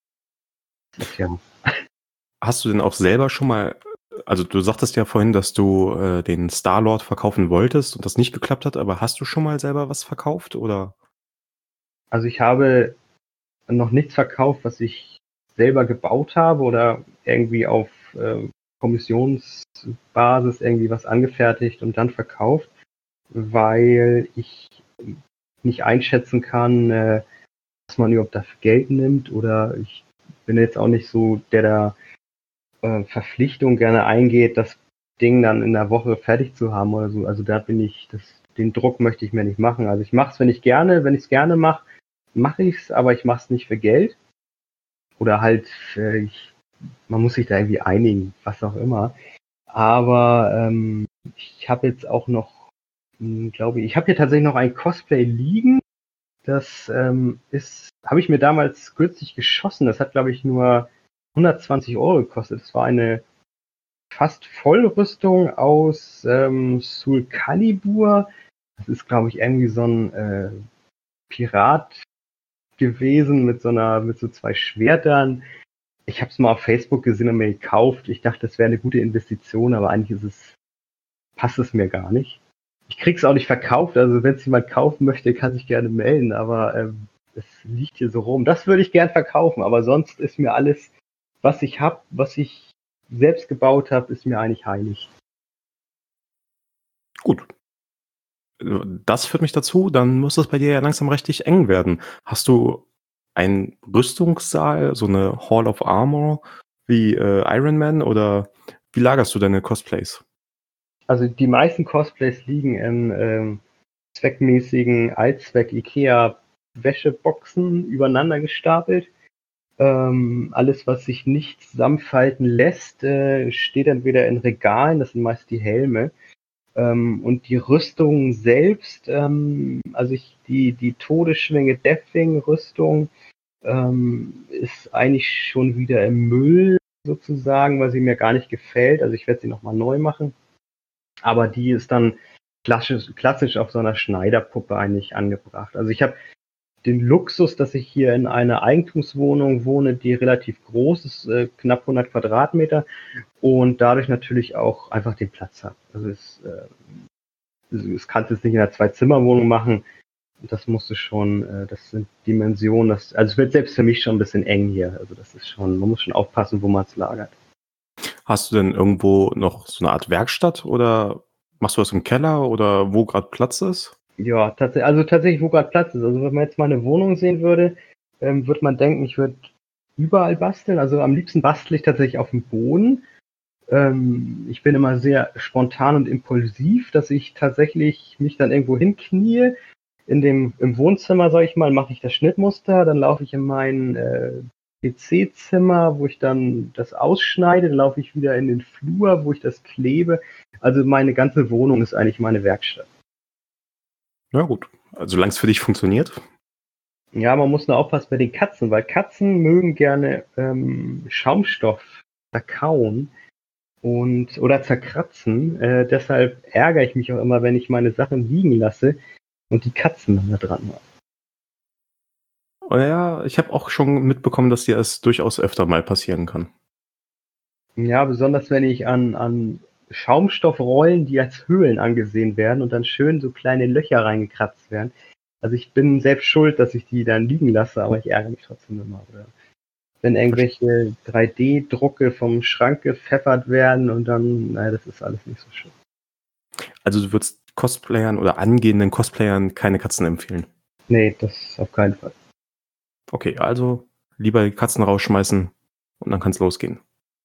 ja. Hast du denn auch selber schon mal, also du sagtest ja vorhin, dass du äh, den Star-Lord verkaufen wolltest und das nicht geklappt hat, aber hast du schon mal selber was verkauft, oder? Also ich habe noch nichts verkauft, was ich selber gebaut habe oder irgendwie auf äh, Kommissionsbasis irgendwie was angefertigt und dann verkauft, weil ich nicht einschätzen kann, äh, dass man überhaupt dafür Geld nimmt, oder ich bin jetzt auch nicht so der da äh, Verpflichtung gerne eingeht, das Ding dann in der Woche fertig zu haben oder so. Also da bin ich, das, den Druck möchte ich mir nicht machen. Also ich mache es, wenn ich gerne, wenn ich es gerne mache, mache ich es, aber ich mache es nicht für Geld. Oder halt, äh, ich, man muss sich da irgendwie einigen, was auch immer. Aber ähm, ich habe jetzt auch noch, glaube ich, ich habe hier tatsächlich noch ein Cosplay liegen. Das ähm, ist, habe ich mir damals kürzlich geschossen. Das hat, glaube ich, nur hundertzwanzig Euro gekostet. Das war eine fast Vollrüstung aus ähm, Soul Calibur. Das ist, glaube ich, irgendwie so ein äh, Pirat gewesen mit so einer, mit so zwei Schwertern. Ich habe es mal auf Facebook gesehen und mir gekauft. Ich dachte, das wäre eine gute Investition, aber eigentlich ist es, passt es mir gar nicht. Ich krieg's auch nicht verkauft, also wenn es jemand kaufen möchte, kann sich gerne melden, aber ähm, es liegt hier so rum. Das würde ich gern verkaufen, aber sonst ist mir alles, was ich habe, was ich selbst gebaut habe, ist mir eigentlich heilig. Gut. Das führt mich dazu, dann muss es bei dir ja langsam richtig eng werden. Hast du einen Rüstungssaal, so eine Hall of Armor wie äh, Iron Man oder wie lagerst du deine Cosplays? Also die meisten Cosplays liegen in ähm, zweckmäßigen Allzweck-Ikea-Wäscheboxen übereinander gestapelt. Ähm, alles, was sich nicht zusammenfalten lässt, äh, steht entweder in Regalen, das sind meist die Helme. Ähm, und die Rüstung selbst, ähm, also ich, die, die Todesschwinge Deathwing-Rüstung ähm, ist eigentlich schon wieder im Müll sozusagen, weil sie mir gar nicht gefällt. Also ich werde sie nochmal neu machen. Aber die ist dann klassisch, klassisch auf so einer Schneiderpuppe eigentlich angebracht. Also ich habe den Luxus, dass ich hier in einer Eigentumswohnung wohne, die relativ groß ist, äh, knapp hundert Quadratmeter und dadurch natürlich auch einfach den Platz habe. Also es, äh, es kannst es nicht in einer Zwei-Zimmer-Wohnung machen. Das musste schon, äh, das sind Dimensionen, das, also es wird selbst für mich schon ein bisschen eng hier. Also das ist schon, man muss schon aufpassen, wo man es lagert. Hast du denn irgendwo noch so eine Art Werkstatt oder machst du das im Keller oder wo gerade Platz ist? Ja, tatsächlich, also tatsächlich, wo gerade Platz ist. Also wenn man jetzt mal eine Wohnung sehen würde, ähm, würde man denken, ich würde überall basteln. Also am liebsten bastle ich tatsächlich auf dem Boden. Ähm, ich bin immer sehr spontan und impulsiv, dass ich tatsächlich mich dann irgendwo hinknie. In dem, im Wohnzimmer, sag ich mal, mache ich das Schnittmuster, dann laufe ich in mein äh, P C-Zimmer, wo ich dann das ausschneide, dann laufe ich wieder in den Flur, wo ich das klebe. Also meine ganze Wohnung ist eigentlich meine Werkstatt. Ja gut, also solange es für dich funktioniert. Ja, man muss nur aufpassen bei den Katzen, weil Katzen mögen gerne ähm, Schaumstoff zerkauen und oder zerkratzen. Äh, deshalb ärgere ich mich auch immer, wenn ich meine Sachen liegen lasse und die Katzen dann da dran haben. Oh ja, ich habe auch schon mitbekommen, dass dir das durchaus öfter mal passieren kann. Ja, besonders wenn ich an, an Schaumstoffrollen, die als Höhlen angesehen werden und dann schön so kleine Löcher reingekratzt werden. Also ich bin selbst schuld, dass ich die dann liegen lasse, aber ich ärgere mich trotzdem immer. Oder wenn irgendwelche drei D-Drucke vom Schrank gepfeffert werden und dann, naja, das ist alles nicht so schön. Also du würdest Cosplayern oder angehenden Cosplayern keine Katzen empfehlen? Nee, das auf keinen Fall. Okay, also lieber die Katzen rausschmeißen und dann kann es losgehen.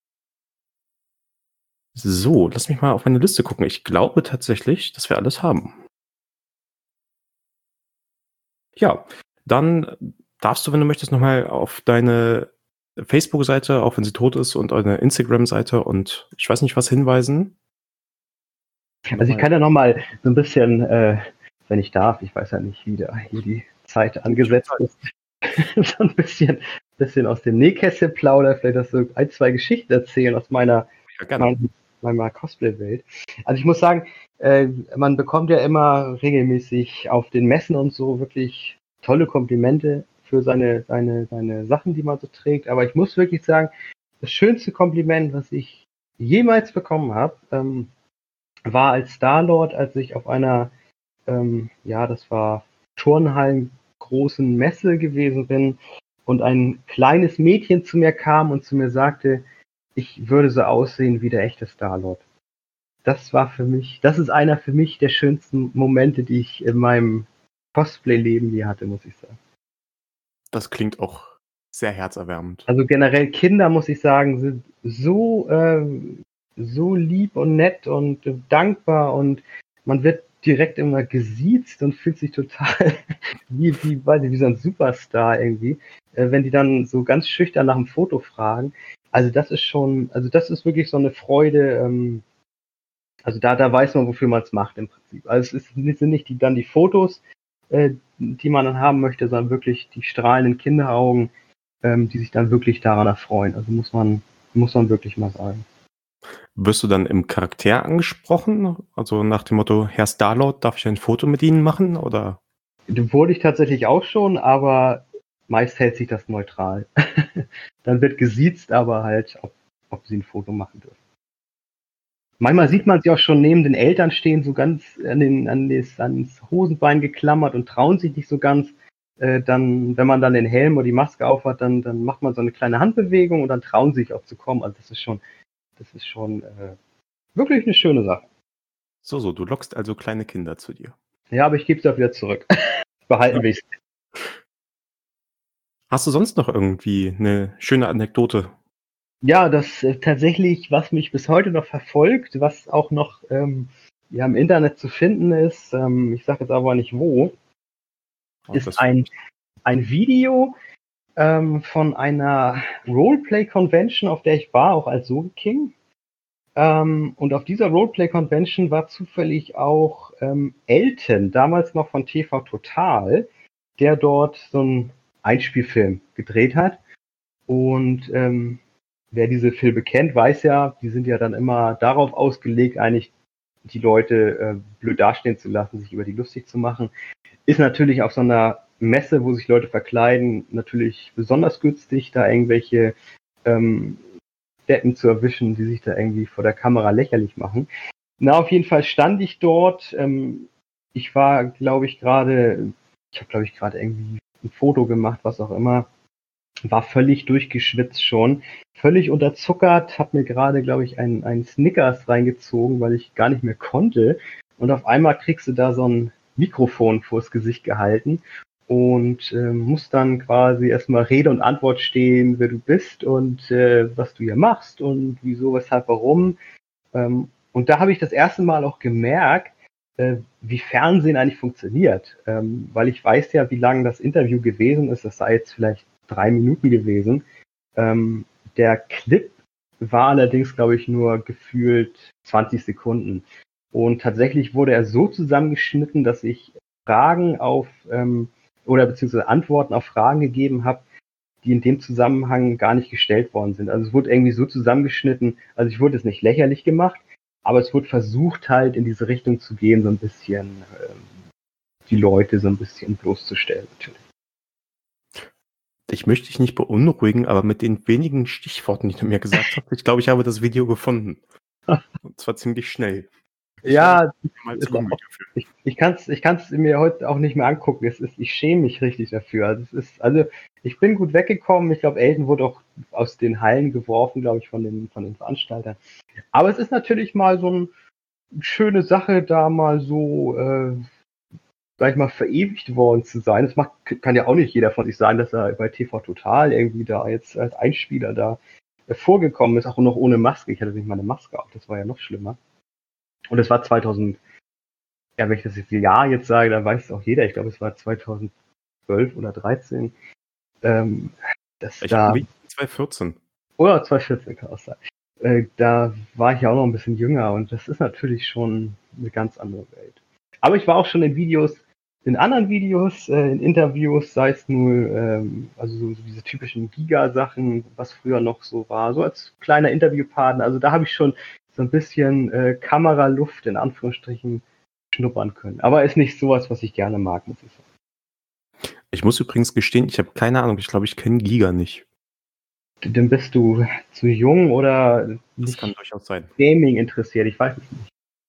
So, lass mich mal auf meine Liste gucken. Ich glaube tatsächlich, dass wir alles haben. Ja, dann darfst du, wenn du möchtest, nochmal auf deine Facebook-Seite, auch wenn sie tot ist, und eine Instagram-Seite und ich weiß nicht was hinweisen. Also ich kann ja nochmal so ein bisschen, äh, wenn ich darf, ich weiß ja nicht, wie, da, wie die Zeit angesetzt ist, so ein bisschen, bisschen aus dem Nähkästchen plaudern, vielleicht auch so ein, zwei Geschichten erzählen aus meiner, Ja, meiner, meiner Cosplay-Welt. Also ich muss sagen, äh, man bekommt ja immer regelmäßig auf den Messen und so wirklich tolle Komplimente für seine, seine, seine Sachen, die man so trägt. Aber ich muss wirklich sagen, das schönste Kompliment, was ich jemals bekommen habe, ähm, war als Star-Lord, als ich auf einer, ähm, ja, das war Turnhallen großen Messe gewesen bin und ein kleines Mädchen zu mir kam und zu mir sagte, ich würde so aussehen wie der echte Star-Lord. Das war für mich, das ist einer für mich der schönsten Momente, die ich in meinem Cosplay-Leben je hatte, muss ich sagen. Das klingt auch Sehr herzerwärmend. Also generell Kinder, muss ich sagen, sind so, äh, so lieb und nett und äh, dankbar und man wird direkt immer gesiezt und fühlt sich total wie, wie, weiß ich, wie so ein Superstar irgendwie, äh, wenn die dann so ganz schüchtern nach einem Foto fragen. Also das ist schon, also das ist wirklich so eine Freude, ähm, also da, da weiß man, wofür man es macht im Prinzip. Also es ist, es sind nicht die, dann die Fotos, äh, die man dann haben möchte, sondern wirklich die strahlenden Kinderaugen, ähm, die sich dann wirklich daran erfreuen. Also muss man, muss man wirklich mal sagen. Wirst du dann im Charakter angesprochen? Also nach dem Motto, Herr Starlord, darf ich ein Foto mit Ihnen machen? Oder? Wurde ich tatsächlich auch schon, aber meist hält sich das neutral. Dann wird gesiezt, aber halt, ob, ob sie ein Foto machen dürfen. Manchmal sieht man sie auch schon neben den Eltern stehen, so ganz an den, an das, ans Hosenbein geklammert und trauen sich nicht so ganz. Äh, dann, wenn man dann den Helm oder die Maske aufhat, dann, dann macht man so eine kleine Handbewegung und dann trauen sie sich auch zu kommen. Also das ist schon, das ist schon äh, wirklich eine schöne Sache. So, so, du lockst also kleine Kinder zu dir. Ja, aber ich gebe es auch wieder zurück. Behalten will ich es. Hast du sonst noch irgendwie eine schöne Anekdote? Ja, das äh, tatsächlich, was mich bis heute noch verfolgt, was auch noch ähm, ja, im Internet zu finden ist, ähm, ich sage jetzt aber nicht wo, Oh, ist ein, ein Video ähm, von einer Roleplay-Convention, auf der ich war, auch als Soul King. Ähm, und auf dieser Roleplay-Convention war zufällig auch ähm, Elton, damals noch von T V Total, der dort so einen Einspielfilm gedreht hat. Und ähm, wer diese Filme kennt, weiß ja, die sind ja dann immer darauf ausgelegt, eigentlich die Leute äh, blöd dastehen zu lassen, sich über die lustig zu machen. Ist natürlich auf so einer Messe, wo sich Leute verkleiden, natürlich besonders günstig, da irgendwelche ähm, Deppen zu erwischen, die sich da irgendwie vor der Kamera lächerlich machen. Na, auf jeden Fall stand ich dort. Ähm, ich war, glaube ich, gerade, ich habe, glaube ich, gerade irgendwie ein Foto gemacht, was auch immer. War völlig durchgeschwitzt schon, völlig unterzuckert, habe mir gerade, glaube ich, einen, einen Snickers reingezogen, weil ich gar nicht mehr konnte. Und auf einmal kriegst du da so ein Mikrofon vors Gesicht gehalten und äh, musst dann quasi erstmal Rede und Antwort stehen, wer du bist und äh, was du hier machst und wieso, weshalb, warum. Ähm, und da habe ich das erste Mal auch gemerkt, äh, wie Fernsehen eigentlich funktioniert. Ähm, weil ich weiß ja, wie lang das Interview gewesen ist. Das sei jetzt vielleicht drei Minuten gewesen. Ähm, der Clip war allerdings, glaube ich, nur gefühlt zwanzig Sekunden. Und tatsächlich wurde er so zusammengeschnitten, dass ich Fragen auf ähm, oder beziehungsweise Antworten auf Fragen gegeben habe, die in dem Zusammenhang gar nicht gestellt worden sind. Also es wurde irgendwie so zusammengeschnitten, also ich wurde es nicht lächerlich gemacht, aber es wurde versucht halt in diese Richtung zu gehen, so ein bisschen ähm, die Leute so ein bisschen bloßzustellen natürlich. Ich möchte dich nicht beunruhigen, aber mit den wenigen Stichworten, die du mir gesagt hast, ich glaube, ich habe das Video gefunden. Und zwar ziemlich schnell. Ich Ja, mal ist zu auch, ich, ich kann es ich kann's mir heute auch nicht mehr angucken. Es ist, ich schäme mich richtig dafür. Also, es ist, also ich bin gut weggekommen. Ich glaube, Elton wurde auch aus den Hallen geworfen, glaube ich, von den, von den Veranstaltern. Aber es ist natürlich mal so eine schöne Sache, da mal so, äh, sag ich mal, verewigt worden zu sein. Das macht, kann ja auch nicht jeder von sich sagen, dass er bei T V Total irgendwie da jetzt als Einspieler da vorgekommen ist, auch noch ohne Maske. Ich hatte nicht mal eine Maske auf, das war ja noch schlimmer. Und es war zweitausend, ja, wenn ich das jetzt Jahr jetzt sage, dann weiß es auch jeder. Ich glaube, es war zweitausendzwölf oder dreizehn. Ähm, das ich da, zwanzig vierzehn. oder zweitausendvierzehn kann auch sein. Äh, da war ich ja auch noch ein bisschen jünger und das ist natürlich schon eine ganz andere Welt. Aber ich war auch schon in Videos, in anderen Videos, äh, in Interviews, sei es nur, ähm, also so, so diese typischen Giga-Sachen, was früher noch so war, so als kleiner Interviewpartner. Also da habe ich schon so ein bisschen äh, Kameraluft in Anführungsstrichen schnuppern können. Aber ist nicht sowas, was ich gerne mag, muss ich sagen. Ich muss übrigens gestehen, ich habe keine Ahnung. Ich glaube, ich kenne Giga nicht. Dann bist du zu jung oder Das nicht kann durchaus sein. Gaming interessiert, ich weiß es nicht.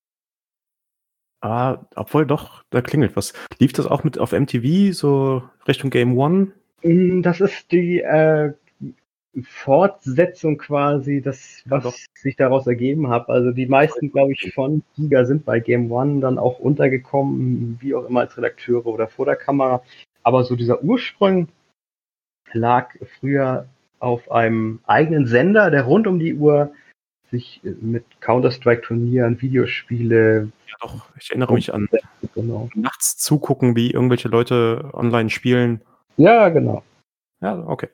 Ah, obwohl doch, da klingelt was. Lief das auch mit auf M T V, so Richtung Game One? Das ist die äh, Fortsetzung quasi, das, was Ja, sich daraus ergeben hat. Also die meisten, glaube ich, von Giga sind bei Game One dann auch untergekommen, wie auch immer als Redakteure oder vor der Kamera. Aber so dieser Ursprung, lag früher auf einem eigenen Sender, der rund um die Uhr sich mit Counter-Strike-Turnieren, Videospiele. Ja, doch, ich erinnere mich an Genau. nachts zugucken, wie irgendwelche Leute online spielen. Ja, genau. Ja, okay.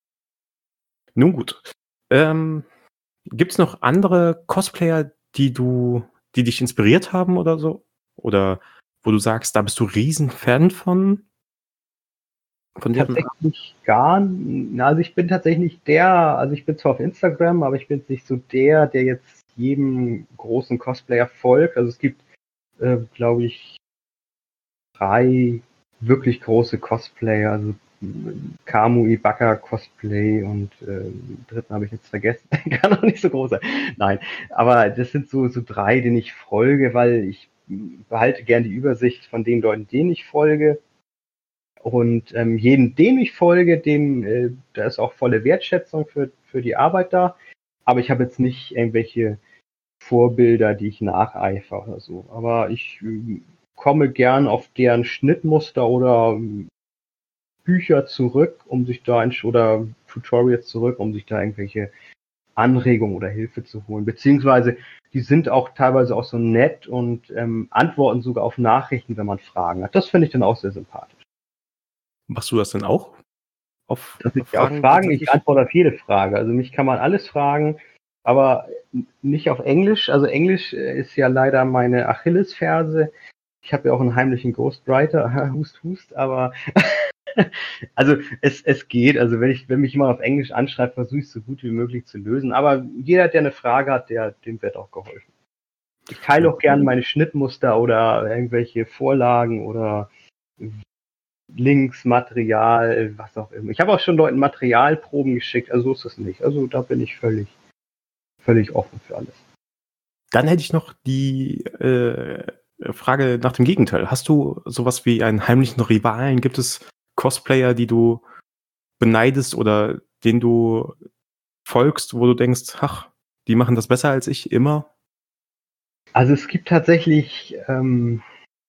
Nun gut. Ähm, Gibt es noch andere Cosplayer, die du, die dich inspiriert haben oder so? Oder wo du sagst, da bist du Riesenfan von? Von deren Art? Tatsächlich gar n- also ich bin tatsächlich nicht der, also ich bin zwar auf Instagram, aber ich bin jetzt nicht so der, der jetzt jedem großen Cosplayer folgt. Also es gibt, äh, glaube ich, drei wirklich große Cosplayer, also m, Kamu Ibaka Cosplay und äh, den dritten habe ich jetzt vergessen. Kann auch nicht so groß sein. Nein, aber das sind so, so drei, denen ich folge, weil ich m, behalte gern die Übersicht von den Leuten, denen ich folge. Und ähm, jeden, dem ich folge, dem, äh, da ist auch volle Wertschätzung für, für die Arbeit da. Aber ich habe jetzt nicht irgendwelche Vorbilder, die ich nacheifere oder so. Aber ich äh, komme gern auf deren Schnittmuster oder ähm, Bücher zurück, um sich da ein, oder Tutorials zurück, um sich da irgendwelche Anregungen oder Hilfe zu holen. Beziehungsweise die sind auch teilweise auch so nett und ähm, antworten sogar auf Nachrichten, wenn man Fragen hat. Das finde ich dann auch sehr sympathisch. Machst du das denn auch? Auf Dass ich auf Fragen Fragen, ich tatsächlich? antworte auf jede Frage. Also mich kann man alles fragen, aber nicht auf Englisch. Also Englisch äh, ist ja leider meine Achillesferse. Ich habe ja auch einen heimlichen Ghostwriter, hust, hust, aber also es, es geht. Also wenn ich, wenn mich jemand auf Englisch anschreibt, versuche ich es so gut wie möglich zu lösen. Aber jeder, der eine Frage hat, der, dem wird auch geholfen. Ich teile auch gerne meine Schnittmuster oder irgendwelche Vorlagen oder Links, Material, was auch immer. Ich habe auch schon Leuten Materialproben geschickt, also so ist es nicht. Also da bin ich völlig, völlig offen für alles. Dann hätte ich noch die äh, Frage nach dem Gegenteil. Hast du sowas wie einen heimlichen Rivalen? Gibt es Cosplayer, die du beneidest oder denen du folgst, wo du denkst, ach, die machen das besser als ich immer? Also es gibt tatsächlich, ähm,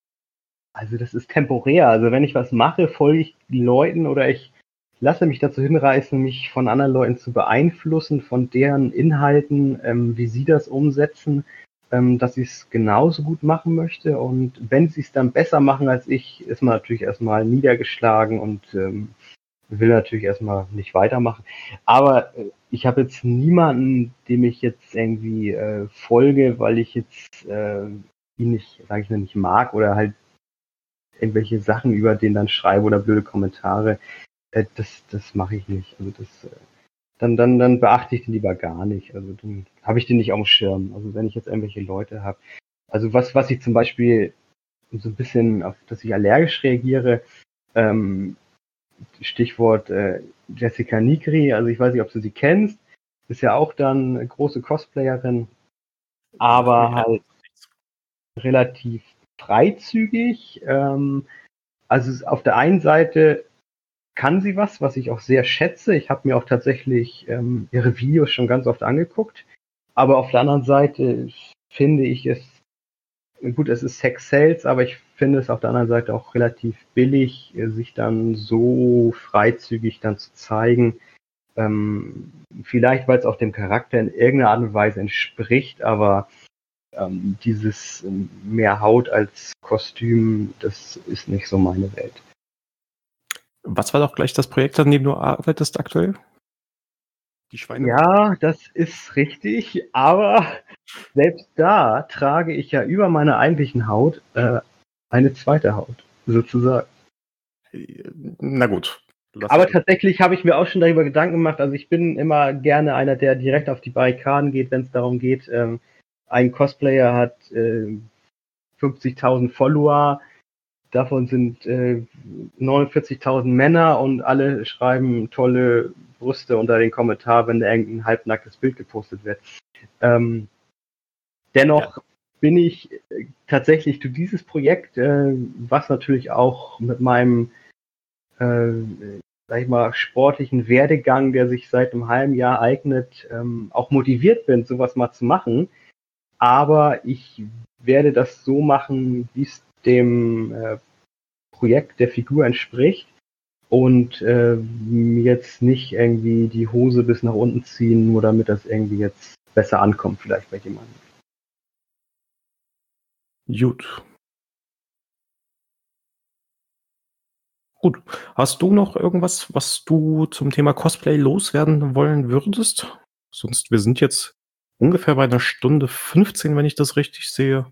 also das ist temporär. Also wenn ich was mache, folge ich Leuten oder ich lasse mich dazu hinreißen, mich von anderen Leuten zu beeinflussen, von deren Inhalten, ähm, wie sie das umsetzen, ähm, dass ich es genauso gut machen möchte. Und wenn sie es dann besser machen als ich, ist man natürlich erstmal niedergeschlagen und ähm, will natürlich erstmal nicht weitermachen. Aber äh, ich habe jetzt niemanden, dem ich jetzt irgendwie äh, folge, weil ich jetzt äh, ihn nicht, sage ich mal, nicht mag oder halt irgendwelche Sachen über den dann schreibe oder blöde Kommentare. Äh, das das mache ich nicht. Also das äh, dann dann dann beachte ich den lieber gar nicht. Also dann habe ich den nicht auf dem Schirm. Also wenn ich jetzt irgendwelche Leute habe. Also was was ich zum Beispiel so ein bisschen auf das ich allergisch reagiere, ähm, Stichwort äh, Jessica Nigri, also ich weiß nicht, ob du sie kennst, ist ja auch dann eine große Cosplayerin, aber halt relativ freizügig. Ähm, also auf der einen Seite kann sie was, was ich auch sehr schätze. Ich habe mir auch tatsächlich ähm, ihre Videos schon ganz oft angeguckt, aber auf der anderen Seite finde ich es, gut, es ist Sex Sales, aber ich finde es auf der anderen Seite auch relativ billig, sich dann so freizügig dann zu zeigen. Ähm, vielleicht, weil es auch dem Charakter in irgendeiner Art und Weise entspricht, aber ähm, dieses ähm, mehr Haut als Kostüm, das ist nicht so meine Welt. Was war doch gleich das Projekt, an dem du arbeitest aktuell? Die Schweine? Ja, das ist richtig, aber selbst da trage ich ja über meiner eigentlichen Haut äh, eine zweite Haut, sozusagen. Na gut. Lass Aber mal. tatsächlich habe ich mir auch schon darüber Gedanken gemacht. Also ich bin immer gerne einer, der direkt auf die Barrikaden geht, wenn es darum geht, ähm, ein Cosplayer hat äh, fünfzigtausend Follower, davon sind äh, neunundvierzigtausend Männer und alle schreiben tolle Brüste unter den Kommentar, wenn da irgendein halbnacktes Bild gepostet wird. Ähm, dennoch ja. bin ich äh, tatsächlich durch dieses Projekt, äh, was natürlich auch mit meinem äh, sag ich mal, sportlichen Werdegang, der sich seit einem halben Jahr eignet, ähm, auch motiviert bin, sowas mal zu machen. Aber ich werde das so machen, wie es dem äh, Projekt der Figur entspricht. und äh, mir jetzt nicht irgendwie die Hose bis nach unten ziehen, nur damit das irgendwie jetzt besser ankommt vielleicht bei jemandem. Gut. Gut. Hast du noch irgendwas, was du zum Thema Cosplay loswerden wollen würdest? Sonst, wir sind jetzt ungefähr bei einer Stunde fünfzehn, wenn ich das richtig sehe.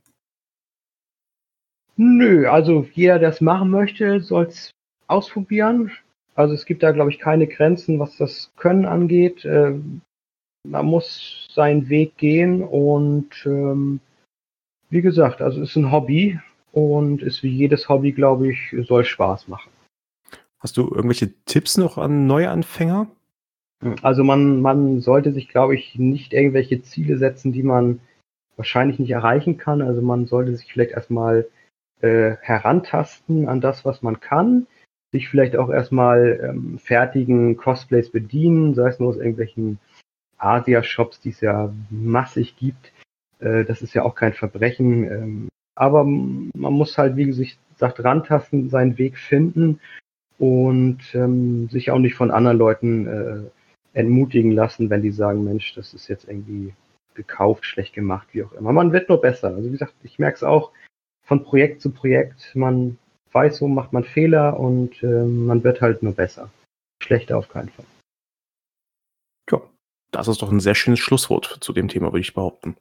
Nö, also jeder, der es machen möchte, soll es ausprobieren. Also es gibt da, glaube ich, keine Grenzen, was das Können angeht. Ähm, man muss seinen Weg gehen und ähm, wie gesagt, also es ist ein Hobby und ist wie jedes Hobby, glaube ich, soll Spaß machen. Hast du irgendwelche Tipps noch an Neuanfänger? Also man, man sollte sich, glaube ich, nicht irgendwelche Ziele setzen, die man wahrscheinlich nicht erreichen kann. Also man sollte sich vielleicht erstmal äh, herantasten an das, was man kann. Sich vielleicht auch erstmal ähm, fertigen Cosplays bedienen, sei es nur aus irgendwelchen Asia-Shops, die es ja massig gibt. Äh, das ist ja auch kein Verbrechen. Ähm, aber man muss halt, wie gesagt, rantasten, seinen Weg finden und ähm, sich auch nicht von anderen Leuten äh, entmutigen lassen, wenn die sagen, Mensch, das ist jetzt irgendwie gekauft, schlecht gemacht, wie auch immer. Man wird nur besser. Also wie gesagt, ich merke es auch von Projekt zu Projekt. Man weiß, wo macht man Fehler und äh, man wird halt nur besser. Schlechter auf keinen Fall. Ja, das ist doch ein sehr schönes Schlusswort zu dem Thema, würde ich behaupten.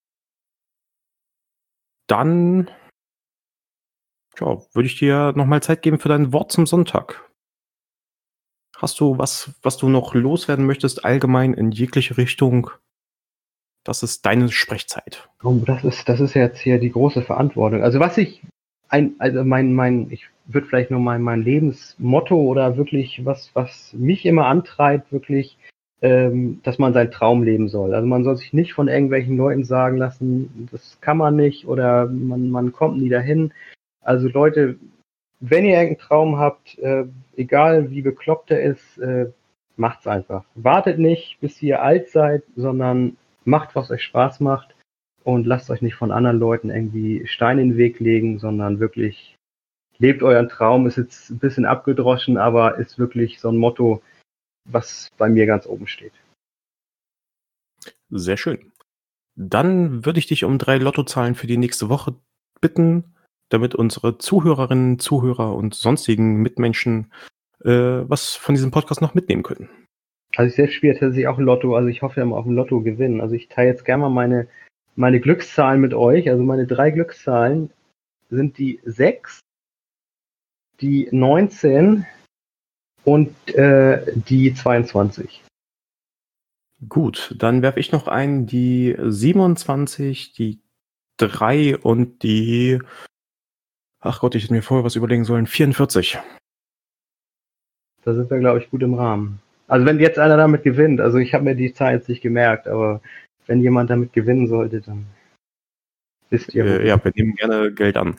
Dann ja, würde ich dir nochmal Zeit geben für dein Wort zum Sonntag. Hast du was, was du noch loswerden möchtest, allgemein in jegliche Richtung? Das ist deine Sprechzeit. Oh, das ist, das ist jetzt hier die große Verantwortung. Also was ich, ein, also mein, mein, ich würde vielleicht nur mein, mein Lebensmotto oder wirklich was, was mich immer antreibt, wirklich, ähm, dass man seinen Traum leben soll. Also man soll sich nicht von irgendwelchen Leuten sagen lassen, das kann man nicht oder man, man kommt nie dahin. Also Leute, wenn ihr irgendeinen Traum habt, äh, egal wie bekloppt er ist, äh, macht's einfach. Wartet nicht, bis ihr alt seid, sondern macht, was euch Spaß macht und lasst euch nicht von anderen Leuten irgendwie Steine in den Weg legen, sondern wirklich lebt euren Traum. Ist jetzt ein bisschen abgedroschen, aber ist wirklich so ein Motto, was bei mir ganz oben steht. Sehr schön. Dann würde ich dich um drei Lottozahlen für die nächste Woche bitten, damit unsere Zuhörerinnen, Zuhörer und sonstigen Mitmenschen äh, was von diesem Podcast noch mitnehmen können. Also ich selbst spiele tatsächlich auch Lotto, also ich hoffe ja mal auf ein Lotto gewinnen. Also ich teile jetzt gerne mal meine, meine Glückszahlen mit euch. Also meine drei Glückszahlen sind die sechs, die neunzehn und äh, die zweiundzwanzig. Gut, dann werfe ich noch ein die siebenundzwanzig, die drei und die, ach Gott, ich hätte mir vorher was überlegen sollen, vierundvierzig. Da sind wir, glaube ich, gut im Rahmen. Also wenn jetzt einer damit gewinnt, also ich habe mir die Zahl jetzt nicht gemerkt, aber wenn jemand damit gewinnen sollte, dann wisst ihr. Äh, ja, wir nehmen gerne Geld an.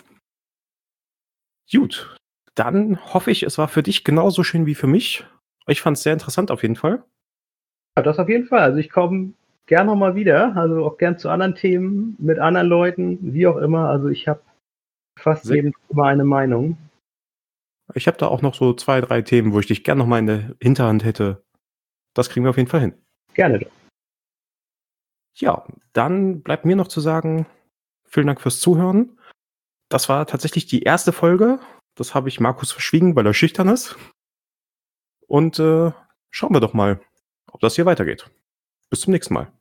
Gut, dann hoffe ich, es war für dich genauso schön wie für mich. Ich fand es sehr interessant auf jeden Fall. Ja, das auf jeden Fall. Also ich komme gerne nochmal wieder, also auch gern zu anderen Themen, mit anderen Leuten, wie auch immer. Also ich habe fast Sehr jedem Thema eine Meinung. Ich habe da auch noch so zwei, drei Themen, wo ich dich gerne noch mal in der Hinterhand hätte. Das kriegen wir auf jeden Fall hin. Gerne doch. Ja, dann bleibt mir noch zu sagen, vielen Dank fürs Zuhören. Das war tatsächlich die erste Folge. Das habe ich Markus verschwiegen, weil er schüchtern ist. Und äh, schauen wir doch mal, ob das hier weitergeht. Bis zum nächsten Mal.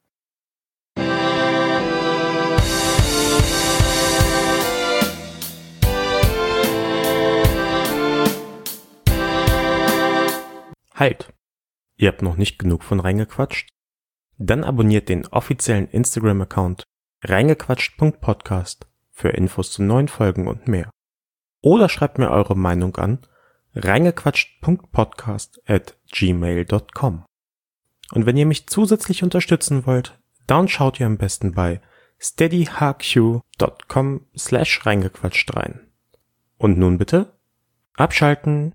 Halt! Ihr habt noch nicht genug von Reingequatscht? Dann abonniert den offiziellen Instagram-Account reingequatscht punkt podcast für Infos zu neuen Folgen und mehr. Oder schreibt mir eure Meinung an reingequatscht punkt podcast at gmail punkt com. Und wenn ihr mich zusätzlich unterstützen wollt, dann schaut ihr am besten bei steadyhq punkt com slash reingequatscht rein. Und nun bitte abschalten.